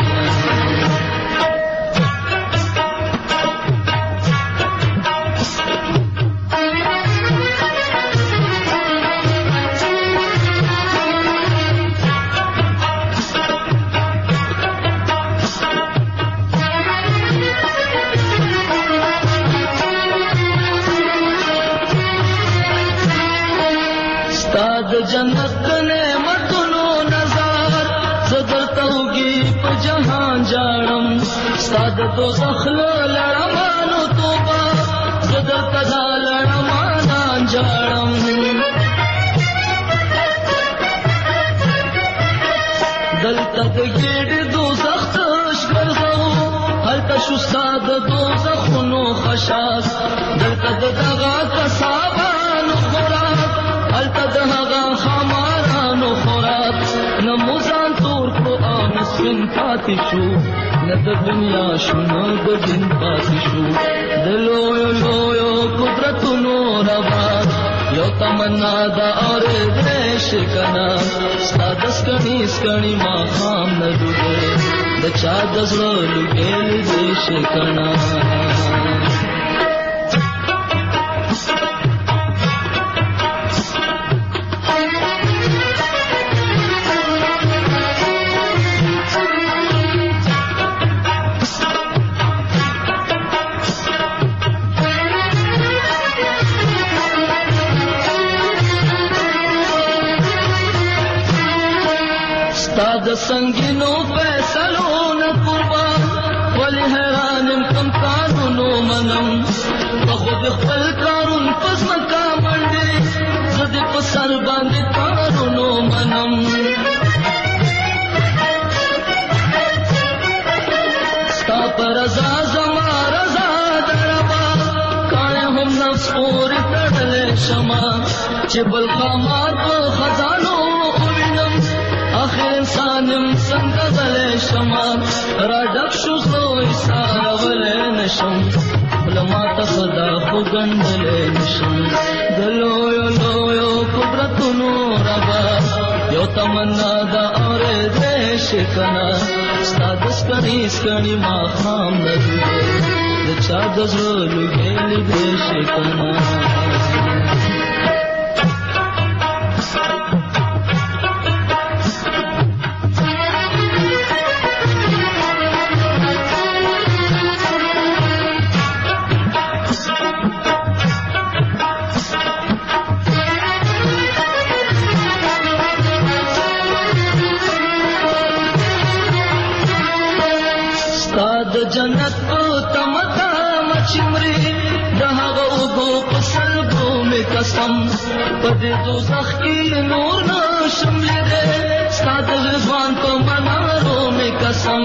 جنت نعمتونو نظر زدر توگی په جهان جاړم ستاد دوزخ لړمانو توبه زدر تدا لړمان جاړم دلته د ګډ دوزخ تشګرځو هلته شو ستاد دوزخونو خشاس دلته دغه کسابانو خوراک هلته دغه خمارانو خوراک نموزان تور کو آنسفن پاتی شو ند دنیا شو ند دن پاتی شو دلویو لویو قدرتونو ربا یو تمنا دا اور دیش کنا ستاد سکنی سکنی ما خام ندوگے دا چا دزلو لگیل دیش کنا د سنگینو فیصلو نه قربان ولی حیرانم کم کارونو منم بخود خپل کارون پس مکا منډي زد په سر باندې کارونو منم ستا پر رضا زما رضا دربا کای هم نفس اور تړلې شما چې چې بل خمار په خزانو وینم اخر انسانم څنګه غلې شمه را ډک شو خو ایسارولې نشم بل ما ته خدا خو ګندلې نشم د لویو لویو قدرتونو ربا یو تمنا دا اورېدې شي کنه ستا د سکڼي سکڼي ماښام لګي د چا د زړه لوګې لیدې شي کنه جنت او تمتا مچمري دهغه وګو پسلګو می قسم پدې دوزخ کې نور نه شملې ساده رضوان په منارو می قسم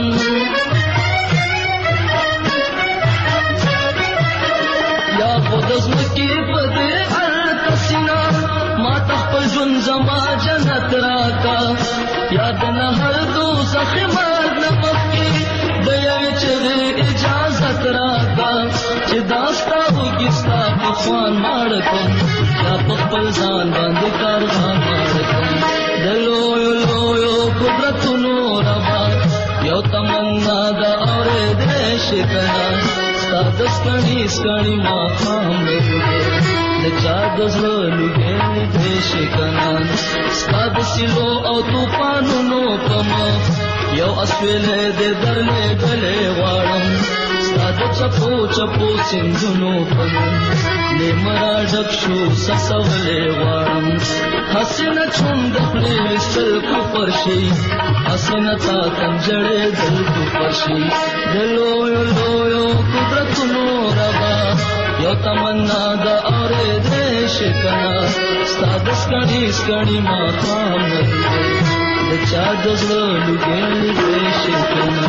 یا خودز مکی پدې هر کسینا ما تخپل جون زما جنت راکا یاد نه هر دوزخ مرګ نه مکی دایې چې اجازت راکا چې داستا وګستا په خوان ماړ کوم یا په خپل ځان باندې کارغان ماړ کوم د لویو لویو قدرتونو ربا یو تمنا دا اورېدې شي کنه ستا د سکڼي سکڼي ماښام لګي د چا د زړه لوګې لیدې شي کنه ستا د سیلو او طوفانونو په مخ یو اسویلې دې درلې ګلې غواړم ستا د چپو چپو سیندونو په نوم نیمرا ډک شو سسولې غواړم حسینه چوند خپلې ویستل کفر شي حسینه تا کنجړې دل کفر شي د لویو لویو قدرتونو ربا یو تمنا دا اورېدې شي کنه ستا د سکڼي سکڼي ماښام لګي د چا د زړه لوګې لیدې شي کنه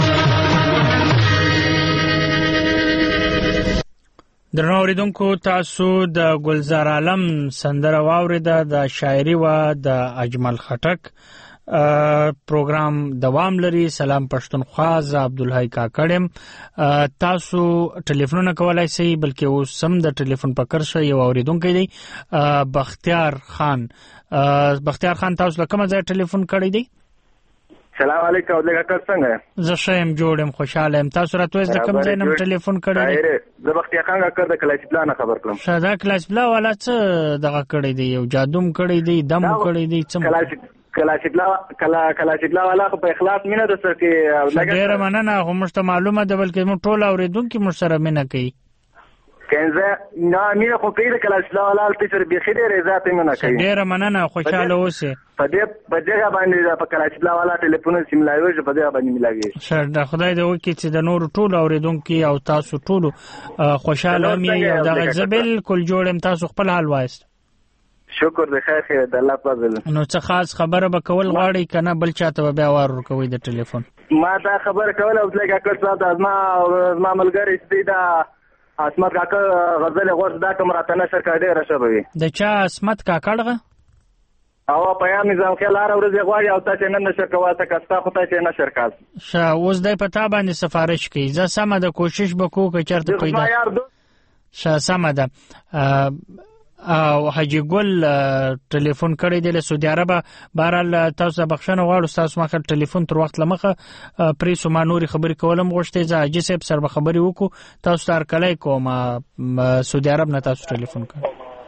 درنو اوریدونکو تاسو د ګلزار عالم سندره واوریده د شاعري و د اجمل خټک پروګرام دوام لري سلام پښتونخوا ز عبدالحی کاکړم تاسو ټلیفونونه کولای شئ بلکې اوس هم د ټلیفون پکړ شئ یو اوریدونکو دی بختیار خان بختیار خان تاسو له کوم ځای ټلیفون کړی دی سلام علیکم ولګه کړ څنګه زه ښیم جوړم خوشاله یم تاسو راته د کوم ځای نم ټلیفون کړی دی زه بختیار خان کړ د کلاس پلان خبر کړم شاده کلاس پلا والا څه دغه کړی دی یو جادوم کړی دی دم کړی دی څه کلاس پلا کلا کلاس پلا والا په اخلاص مینه د سر کې ډیره مننه خو مشته معلومه ده بلکې مو ټول اوریدونکو مو سره مینه کوي کنزه نه مینه خو کوي د کلاس پلا والا تر به خېده رضات مینه کوي ډیره مننه خوشاله اوسه په دې په دې باندې په کلاس پلا والا ټلیفون سیم لایو په دې باندې ملاوي شر د خدای دې وکړي چې د نور ټول اوریدونکو او تاسو ټول خوشاله مې او د غزبل کل جوړم تاسو خپل حال وایست شکر د خیر خیر د الله فضل نو څه خاص خبره به کول غواړي کنه بل چاته بیا وار ورکوي د ټلیفون ما دا خبره کوله او لکه کړ څه د ازما ازما ملګری چې دا اسمت کاکا غزل غوښ دا کوم راته نشر کړي راشبوي د چا اسمت کاکړغه او پیام نظام خیال هر ورځ غواړي او تاسو نن نشر کوه تاسو کستا خو تاسو نشر کاز شه اوس دای پتا باندې سفارش کوي زه سم د کوشش وکړو چې چرته پیدا شه سم ده او حاجی ګل ټلیفون کړی دی له سعودي عرب بهرال تاسو بخښنه غواړم تاسو مخه ټلیفون تر وخت لمخه پرې سوما نوري خبرې کولم غوښته ځا حاجی صاحب سره خبرې وکړو تاسو تر کله کوم سعودي عرب نه تاسو ټلیفون کړ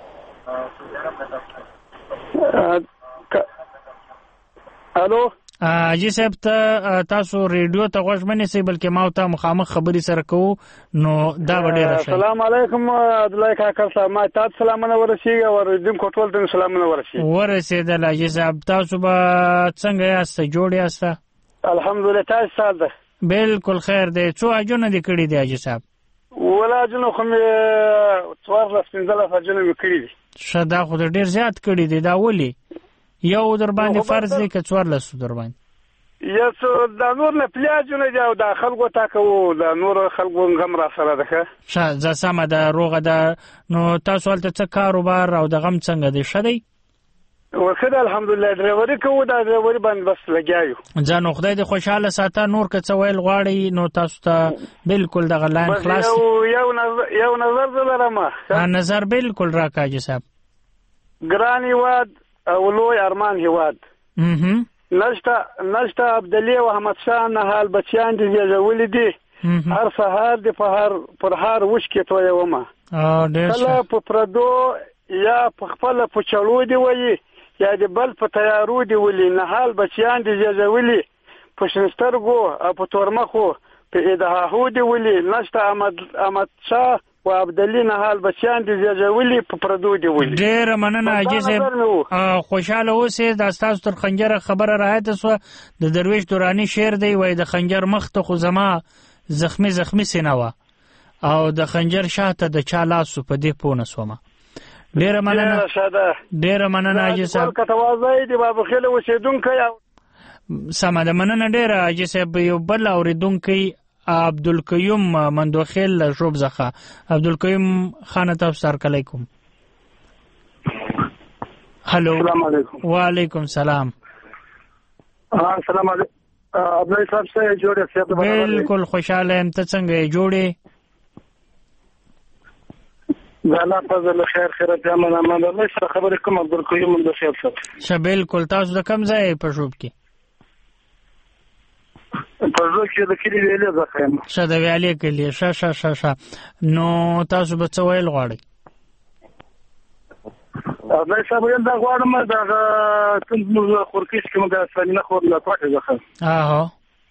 الو حاجی صاحب ته تاسو ریډیو ته غوښمنې سي بلکې ما ته مخامخ خبري سره کوو نو دا وړي راشه السلام علیکم عبدالله کاکړ صاحب ما تاسو سلامونه ورسیږي او دیم کوټول ته سلامونه ورسیږي ورسېدل حاجی صاحب تاسو به څنګه یاست جوړ یاست الحمدلله تاسو ساده بالکل خیر دی څو اجونه دې کړی دی حاجی صاحب ولا اجونه خو مې څوار پنځه اجونه مې کړی دي شدا خو ډیر زیات کړی دی دا ولي یو در باندې فرض دی که څوار لسو در باندې یا څو د نور نه پلیاجونه دی او د خلکو تا کوو د نور خلکو غم را سره ده ښه زه سمه ده روغه ده نو تاسو هلته څه کاروبار او د غم څنګه دی ښه دی وسره الحمدلله ډرایوري کوو دا ډرایوري باندې بس لګیاو ځان خدای دې خوشاله ساته نور که څه ویل غواړي نو تاسو ته بالکل دغه لاین خلاص یو نظر یو نظر دلرم نظر بالکل راکاږي صاحب ګران هیواد او لوی ارمان هیواد نشته نشته عبدالله او احمد شاه نه حال بچیان دي زیږولي دي هر سهار د په هر پر هر وش کې تویومه کله په پردو یا په خپل په چړو دی وایي یا د بل په تیارو دی ولي نه حال بچیان دي زیږولي په شنسترګو او په تورمخو په ادهاهو دی ولي نشته احمد احمد شاه و عبدالله نه حال بچیان دي زیږولي په پردو دی ولي ډېر مننه حاجي صاحب خوشاله اوسئ دا ستاسو تر خنجره خبره راایته سوه د درویش دوراني شعر دی وایي د خنجر مخ ته خو زما زخمی زخمی سینه وه او د خنجر شاته د چا لاس په دې پوه نه سومه ډېره مننه ډېره مننه حاجي صاحب کتوازی دی بابا خیل اوسېدونکی سمه ده مننه ډېره حاجي صاحب یو بل اورېدونکی عبدالقیوم مندوخیل له شوب څخه عبدالقیوم خانه تاسو سر علیکم هلو السلام علیکم وعلیکم سلام السلام علیکم عبدالله صاحب څنګه جوړې بالکل خوشاله یم ته څنګه یې جوړې د الله فضل خیر خیرت یا من امان الله سره خبرې کوم عبدالقیوم مندوخیل صاحب ښه بالکل تاسو د کوم ځای په شوب کې په زه کې د کلي ویلې ځخه یم ښه د ویالې کلي ښه ښه ښه ښه نو تاسو به څه ویل غواړئ عبدالله صاحب ویل دا غواړم دغه کوم زموږ خورکیش کې موږ سالینه خور له کوټې څخه اهو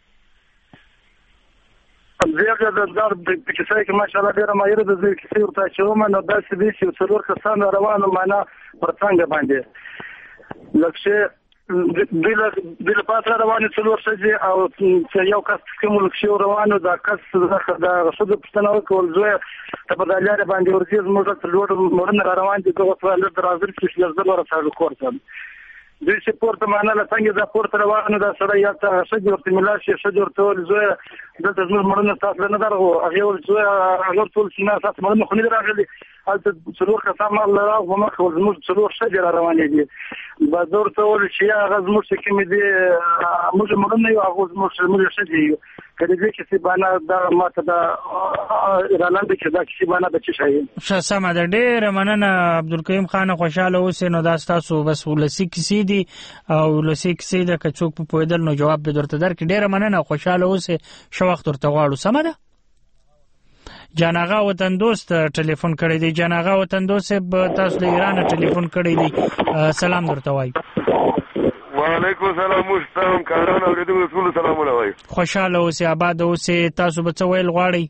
زیاته د دار په کیسه کې ماشاءالله ډیره ماهر د دې کیسې ورته چوم نو داسې دي چې څلور کسان روانو معنا پر څنګه باندې لکه بل بل پاتره روانو څلور څه او یو کس کوم لکه روانو دا کس دا رسول پښتنه وکول زوی ته په دالاره باندې ورته زموږ ته لوړ مورن روان دي دغه په لږ درازل کې لږ زلور سره کوړم دوی چې پورته معنا له څنګه دا پورته روانو دا سره یا ته شجر ته ملاشي شجر ته زوی دلته زموږ مړنه تاسو نه درغو هغه ول زوی هغه ټول سینا تاسو مړنه خو نه راغلي البته څلور کسان الله راو هم خو زموږ څلور شجر روانې دي بازار ته ول چې هغه زموږ چې کوم دي موږ مړنه یو هغه زموږ موږ شجر کله دې چې بانا دا ماته دا ایران کې دا چې بانا د چي شي ښه سمه ده ډېره مننه عبدالقیوم خان خوشاله اوسئ نو دا ستاسو بس ولسي کیسې دي او ولسي کیسې ده که څوک په پوهېدل نو جواب به درته درکړي ډېره مننه خوشاله اوسئ ښه وخت ورته غواړو سمه ده جان آغا وطن دوست ټلیفون کړی دی جان آغا وطن دوست تاسو له ایران ټلیفون کړی دی سلام درته وایي وعلیکم السلام مستم کاران اوریدونکو ټول سلامونه وایي خوشاله اوسئ آباد اوسئ تاسو به څه ویل غواړئ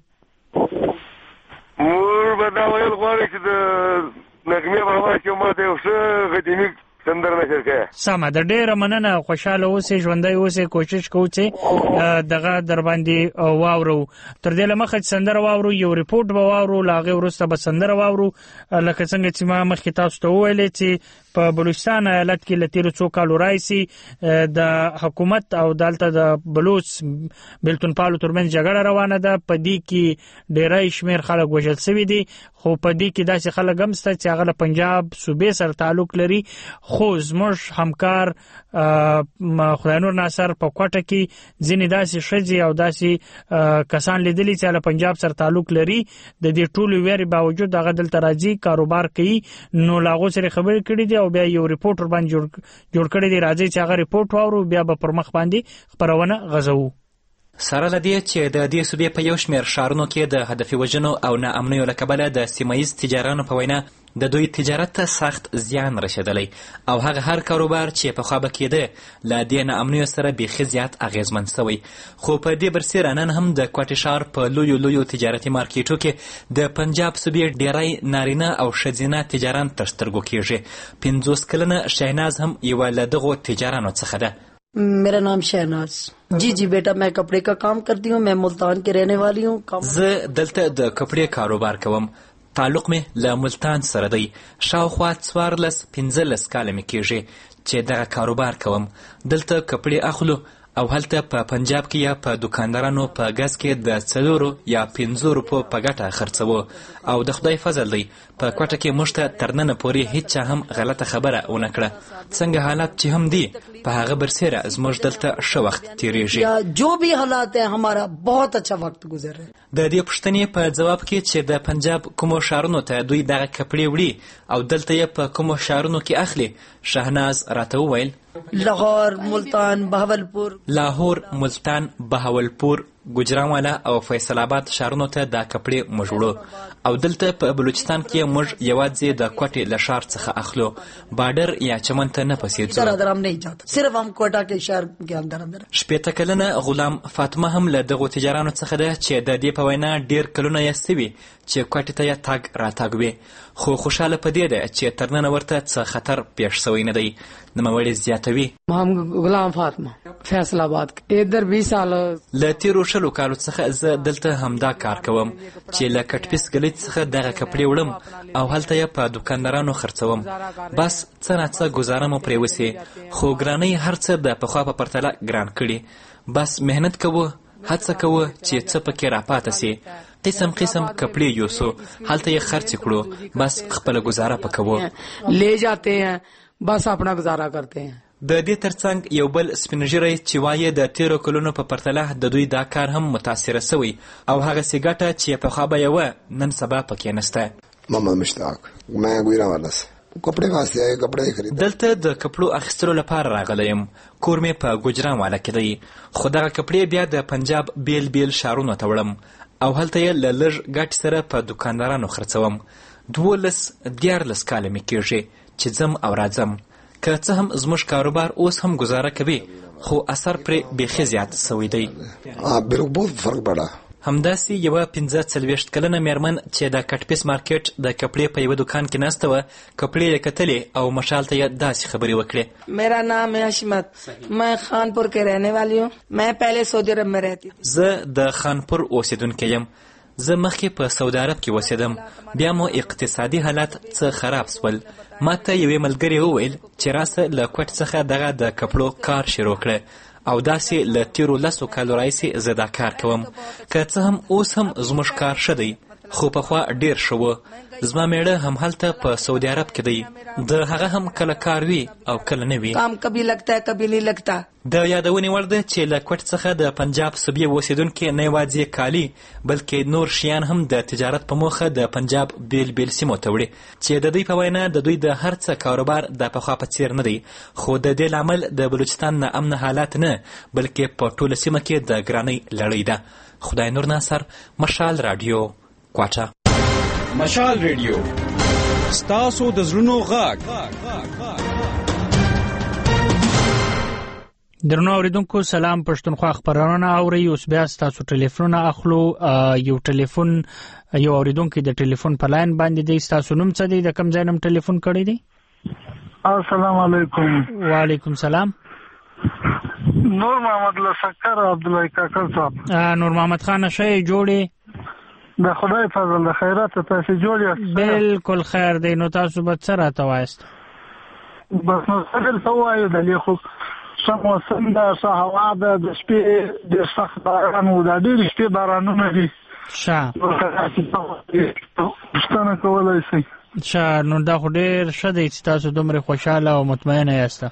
موږ به دا ویل غواړو چې د نغمې بابا چې ماته یو څه غدیمي سندره نشر کړه سمه ده ډېره مننه خوشاله اوسئ ژوندی اوسئ کوشش کوو چې دغه در باندې واورو تر دې له مخه چې سندره واورو یو ریپورټ به واورو له هغې وروسته به سندره واورو لکه څنګه چې ما مخکې تاسو ته وویلې چې په بلوچستان ایالت کې له تېرو څو کالو راهیسې د حکومت او دلته د بلوچ بېلتون پالو ترمنځ جګړه روانه ده په دې کې ډېری شمېر خلک وژل سوي دي خو په دې کې داسې خلک هم شته چې هغه له پنجاب صوبې سره تعلق لري خو زموږ همکار خدای نور ناصر په کوټه کې ځینې داسې ښځې او داسې کسان لیدلي چې له پنجاب سره تعلق لري د دې ټولو ویرې باوجود هغه دلته راځي کاروبار کوي نو له هغو سره خبرې کړي دي او بیا یو ریپورټ ورباندې جوړ کړی دی راځي چې هغه ریپورټ واورو بیا به پر مخ باندې خپرونه غځوو سره له دې چې د دې صوبې په یو شمېر ښارونو کې د هدفي وژنو او ناامنیو له کبله د سیمه ییز تجارانو په وینا د دوی تجارت ته سخت زیان رسېدلی او هغه هر کاروبار چې پخوا به کېده له دې ناامنیو سره بیخي زیات اغېزمن سوی خو په دې برسېره نن هم د کوټې ښار په لویو لویو تجارتي مارکېټو کې د پنجاب صوبې ډېری نارینه او ښځینه تجاران تر سترګو کېږي پنځوس کلنه شهناز هم یوه له دغو تجارانو څخه ده मेरा नाम शहनाज जी जी बेटा मैं कपड़े का काम करती हूँ मैं मुल्तान के रहने वाली हूँ زه دلته د کپړې کاروبار کوم تعلق مې له ملتان سره دی شاوخوا څوارلس پنځلس کاله مې کېږي چې دغه کاروبار کوم دلته کپړې اخلو او هلته په پنجاب کې یا په دکاندارانو په ګز کې د څلورو یا پنځو روپو په ګټه خرڅوو او د خدای فضل دی په کوټه کې موږ ته تر ننه پورې هیڅ چا هم غلطه خبره ونه کړه. څنګه حالات چې هم دي په هغه برسېره زموږ دلته ښه وخت تېرېږي. جو بھی حالات ہیں ہمارا بہت اچھا وقت گزر رہا ہے. د دې پوښتنې په جواب کې چې د پنجاب کومو ښارونو ته دوی دغه کپړې وړي او دلته یې په کومو ښارونو کې اخلي، شهناز راته وویل لاهور، ملتان، بهاولپور. لاهور، ملتان، بهاولپور، ګوجرانوالا او فیصل آباد ښارونو ته دا کپړې موږ وړو او دلته په بلوچستان کې موږ یوازې د کوټې له ښار څخه اخلو، باډر یا چمن ته نه پسې ځو. صرف هم کوټه کې شهر کې اندر اندر. شپېته کلنه غلام فاطمه هم له دغو تجارانو څخه ده چې د دې په وینا ډېر کلونه یې سوي چې کوټې ته یې تګ راتګ وي، خو خوشحاله په دې ده چې تر ننه ورته څه خطر پیښ سوی نه دی. نوموړی زیاتوي محمد غلام فاطمه فیصل آباد ادھر بیس سال له تیرو شلو کالو څخه زه دلته همدا کار کوم چې له کټپیس ګلیت څخه دغه کپړې وړم او هلته یې په دکاندارانو خرڅوم. بس څه ناڅه ګزاره مو پرې وسي، خو ګرانۍ هر څه د پخوا په پرتله ګران کړي. بس محنت کوو، هڅه کوو چې څه پکې راپاته سي. قسم قسم کپڑے یوسو حالت یہ خرچ کړو، بس خپل گزاره پکوو، لے جاتے ہیں بس اپنا گزارا کرتے ہیں. د دې ترڅنګ یو بل سپینږیری چې وایي د تیرو کلونو په پرتله د دوی دا کار هم متاثره سوی او هغه سی ګټه چې په خوا به یې وه نن سبا پکې نسته. محمد مشتاق، میں ګوجرانوالا سے کپڑے واسطے آئے، کپڑے خرید. دلته د کپړو اخیستلو لپاره راغلی یم. کور مې په ګوجرانوالا کې دی، خو دغه کپړې بیا د پنجاب بیل بیل ښارونو ته وړم او هلته یې له لږ ګټې سره په دکاندارانو خرڅوم. دولس دیارلس کاله مې کېږي چې ځم او راځم. که څه هم زموږ کاروبار اوس هم گزاره کوي، خو اثر پرې بیخي زیات سوی دی. فرق پڑا. همداسې یوه پنځه څلوېښت کلنه میرمن چې د کټپیس مارکیټ د کپړې په یوه دکان کې ناسته وه، کپړې یې کتلې او مشال ته یې داسې خبرې وکړې. میرا نام ہے حشمت، میں خانپور کے رہنے والی ہوں. میں پہلے سعودی عرب میں رہتی تھی. زه د خانپور اوسیدونکی یم. زه مخکې په سعودي عرب کې اوسېدم، بیا مو اقتصادي حالت څه خراب سول. ما ته یوې ملګرې وویل چې راسه له کوټ څخه دغه د کپړو کار شروع کړه او داسې له تیرو لسو کالو راهیسې زه دا کار کوم. که څه هم اوس هم زموږ کار ښه دی، خو پخوا ډېر ښه و. زما میړه هم هلته په سعودي عرب کې دی، د هغه هم کله کار وي او کله نه وي. کام کبھی لگتا ہے کبھی نہیں لگتا. د یادونې وړ ده چې له کوټ څخه د پنجاب صوبې اوسېدونکي نه یوازې کالي بلکې نور شیان هم د تجارت په موخه د پنجاب بیل بیل سیمو ته وړي چې د دوی په وینا د دوی د هر څه کاروبار د پخوا په څیر نه دی، خو د دې لامل د بلوچستان نه امن حالات نه بلکې په ټوله سیمه کې د ګرانۍ لړۍ ده. خدای نور ناصر، مشال رادیو، کوټه. مشال ریډیو ستاسو د زړونو غږ. درنو اوریدونکو سلام، پښتونخوا خبرونه اورئ. اوس بیا ستاسو ټلیفون اخلو. یو ټلیفون یو اوریدونکو د ټلیفون په لاین باندې دی. ستاسو نوم څه دی؟ د کوم ځای نوم ټلیفون کړی دی؟ السلام علیکم. وعلیکم سلام. نور محمد لسکر عبدالله کاکل صاحب. نور محمد خان شای جوړې د خدای فضل د خیرات تاسو جوړ یاست؟ بالکل خیر دی. نو تاسو به څه راته وایست؟ بس نو څه دلته وایو د دې خو ښه موسم ده، ښه هوا ده، د شپې ډېر سخت باران و، دا ډېرې شپې بارانونه دي. ښه پوښتنه کولی شئ. ښه، نو دا خو ډېر ښه دی چې تاسو دومره خوشحاله او مطمئنه یاست.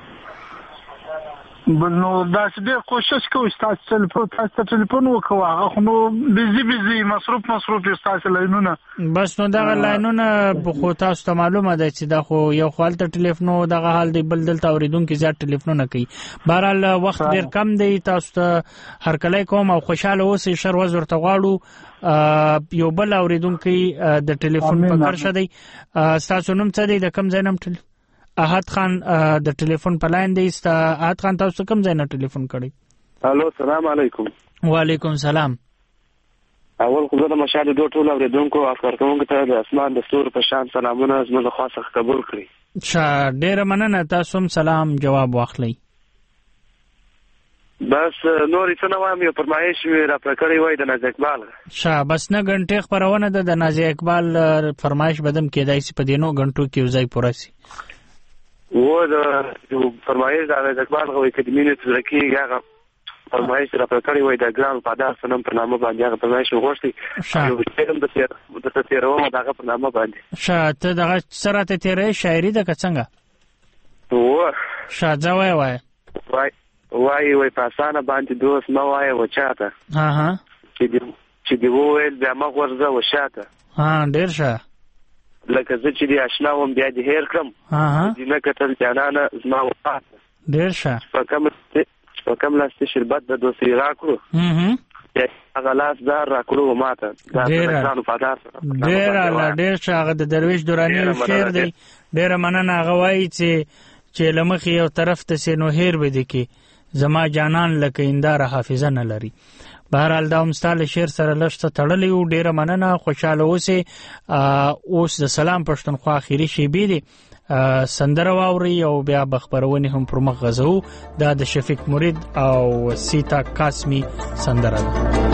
بل نو داسې ډېر کوشش کوو چې تاسو ټلیفون تاسو ته ټلیفون وکړو، هغه خو نو بیزي بیزي مصروف مصروف یې ستاسو لاینونه. بس نو دغه لاینونه خو تاسو ته معلومه ده چې دا خو یو خو هلته ټلیفون دغه حال دی، بل دلته اورېدونکي زیات ټلیفونونه کوي. بهرحال وخت ډېر کم دی، تاسو ته هرکلی کوم او خوشحاله اوسئ. ښه ورځ ورته غواړو. یو بل اورېدونکی د ټلیفون په کرښه دی. ستاسو نوم څه دی؟ د کوم ځای نوم ټلیفون؟ احد خان د ټلیفون په لاین دی. احد خان تاسو کوم ځای نه ټلیفون کړی؟ الو، سلام علیکم. وعلیکم سلام. اول خو زه د مشال ریډیو ټول اورېدونکو او کارکوونکو ته د اسمان د ستورو په شان سلامونه زما له خوا څخه قبول کړئ. ښه، ډېره مننه. تاسو هم سلام جواب واخلئ. بس نور څه نه وایم، یو فرمایش مې راپره کړی وای د نازي اقبال. ښه، بس نه غنټې خپرونه ده د نازي اقبال فرمایش بدم کېدای شي په دې نو غنټو کې یو ځای پوره شي. و د فرمایش د اقبال غوي کډمینه تلکی هغه فرمایش را پکړی وای د ګران پادار سنم په نامه باندې هغه فرمایش وغوښتي یو فلم د تیر د تیرو دغه په نامه باندې شاته دغه سره ته تیرې شاعري د کڅنګه و شاځه وای وای وای وای وای په اسانه باندې دوست نو وای و چاته ها ها چې دی چې دی وویل بیا ما ورځه و شاته ها ډیر ښه لکه زه چې دی آشنا وم بیا دې هیر کړم ها ها دې نه کتل جانانه زما وفات ډیر ښه په کوم په کوم لاس شربت د دوستي راکړو هم هغه لاس دار راکړو ماته دا ځانو پادار ډیر اعلی ډیر ښه هغه د درویش دورانی شعر دی ډیر مننه هغه وایي چې چې لمخ یو طرف ته سينو هیر به دي کې زما جانان لکه اندار حافظه نه لري. بهرحال دا هم ستاله شعر سره لښته تړلی و. ډیره مننه، خوشاله اوسئ. اوس د سلام پښتونخوا اخیری شیبې دي، سندره واوري او بیا به خبرونه هم پر مخ غځو. دا د شفیق مرید او سیتا قاسمی سندره ده.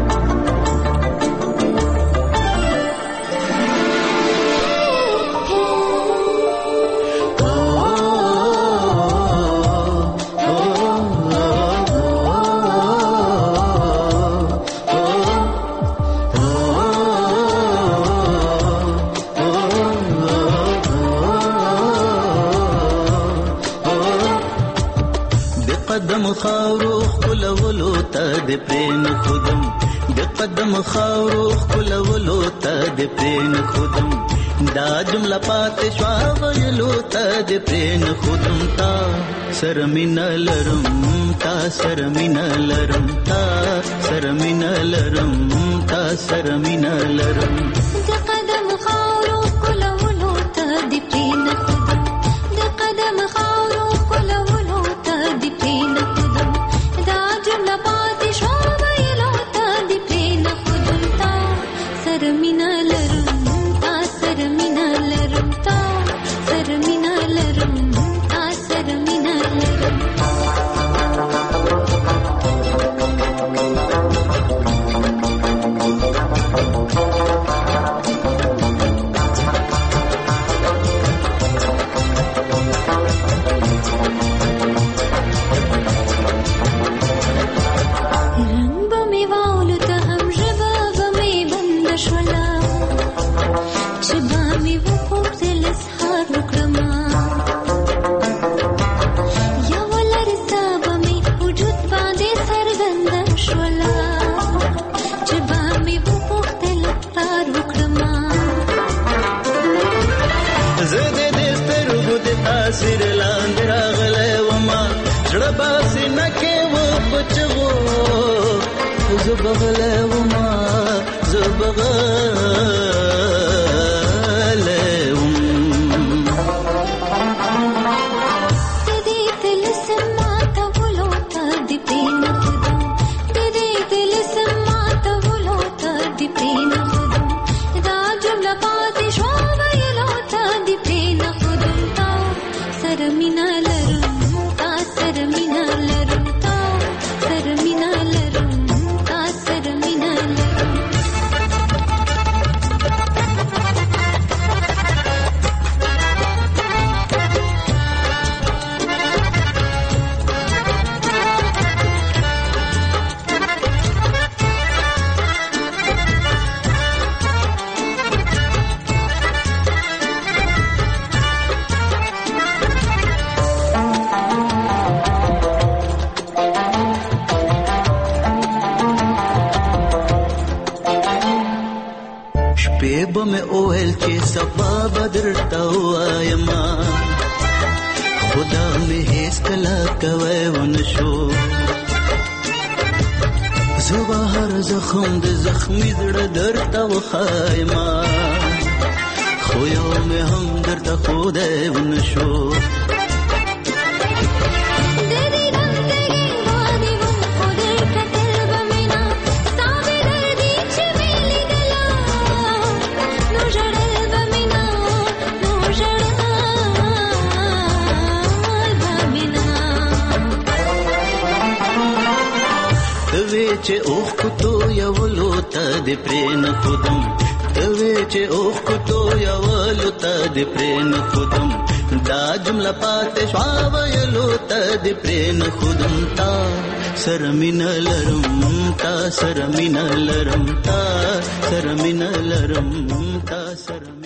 خاورو خلولو ته د پرین خودم د قدم خاورو خلولو ته د پرین خودم دا جمله پات شوا ویلو ته د پرین خودم تا سرمین لرم تا سرمین لرم تا سرمین لرم تا سرمین لرم د قدم خاورو خلولو ته د پرین خودم د قدم خاورو خلولو ته د پرین دا جمله پاتې شوا ویلو ته د پرین خودم تا سرمین لرم تا سرمین لرم تا سرمین لرم تا سرمین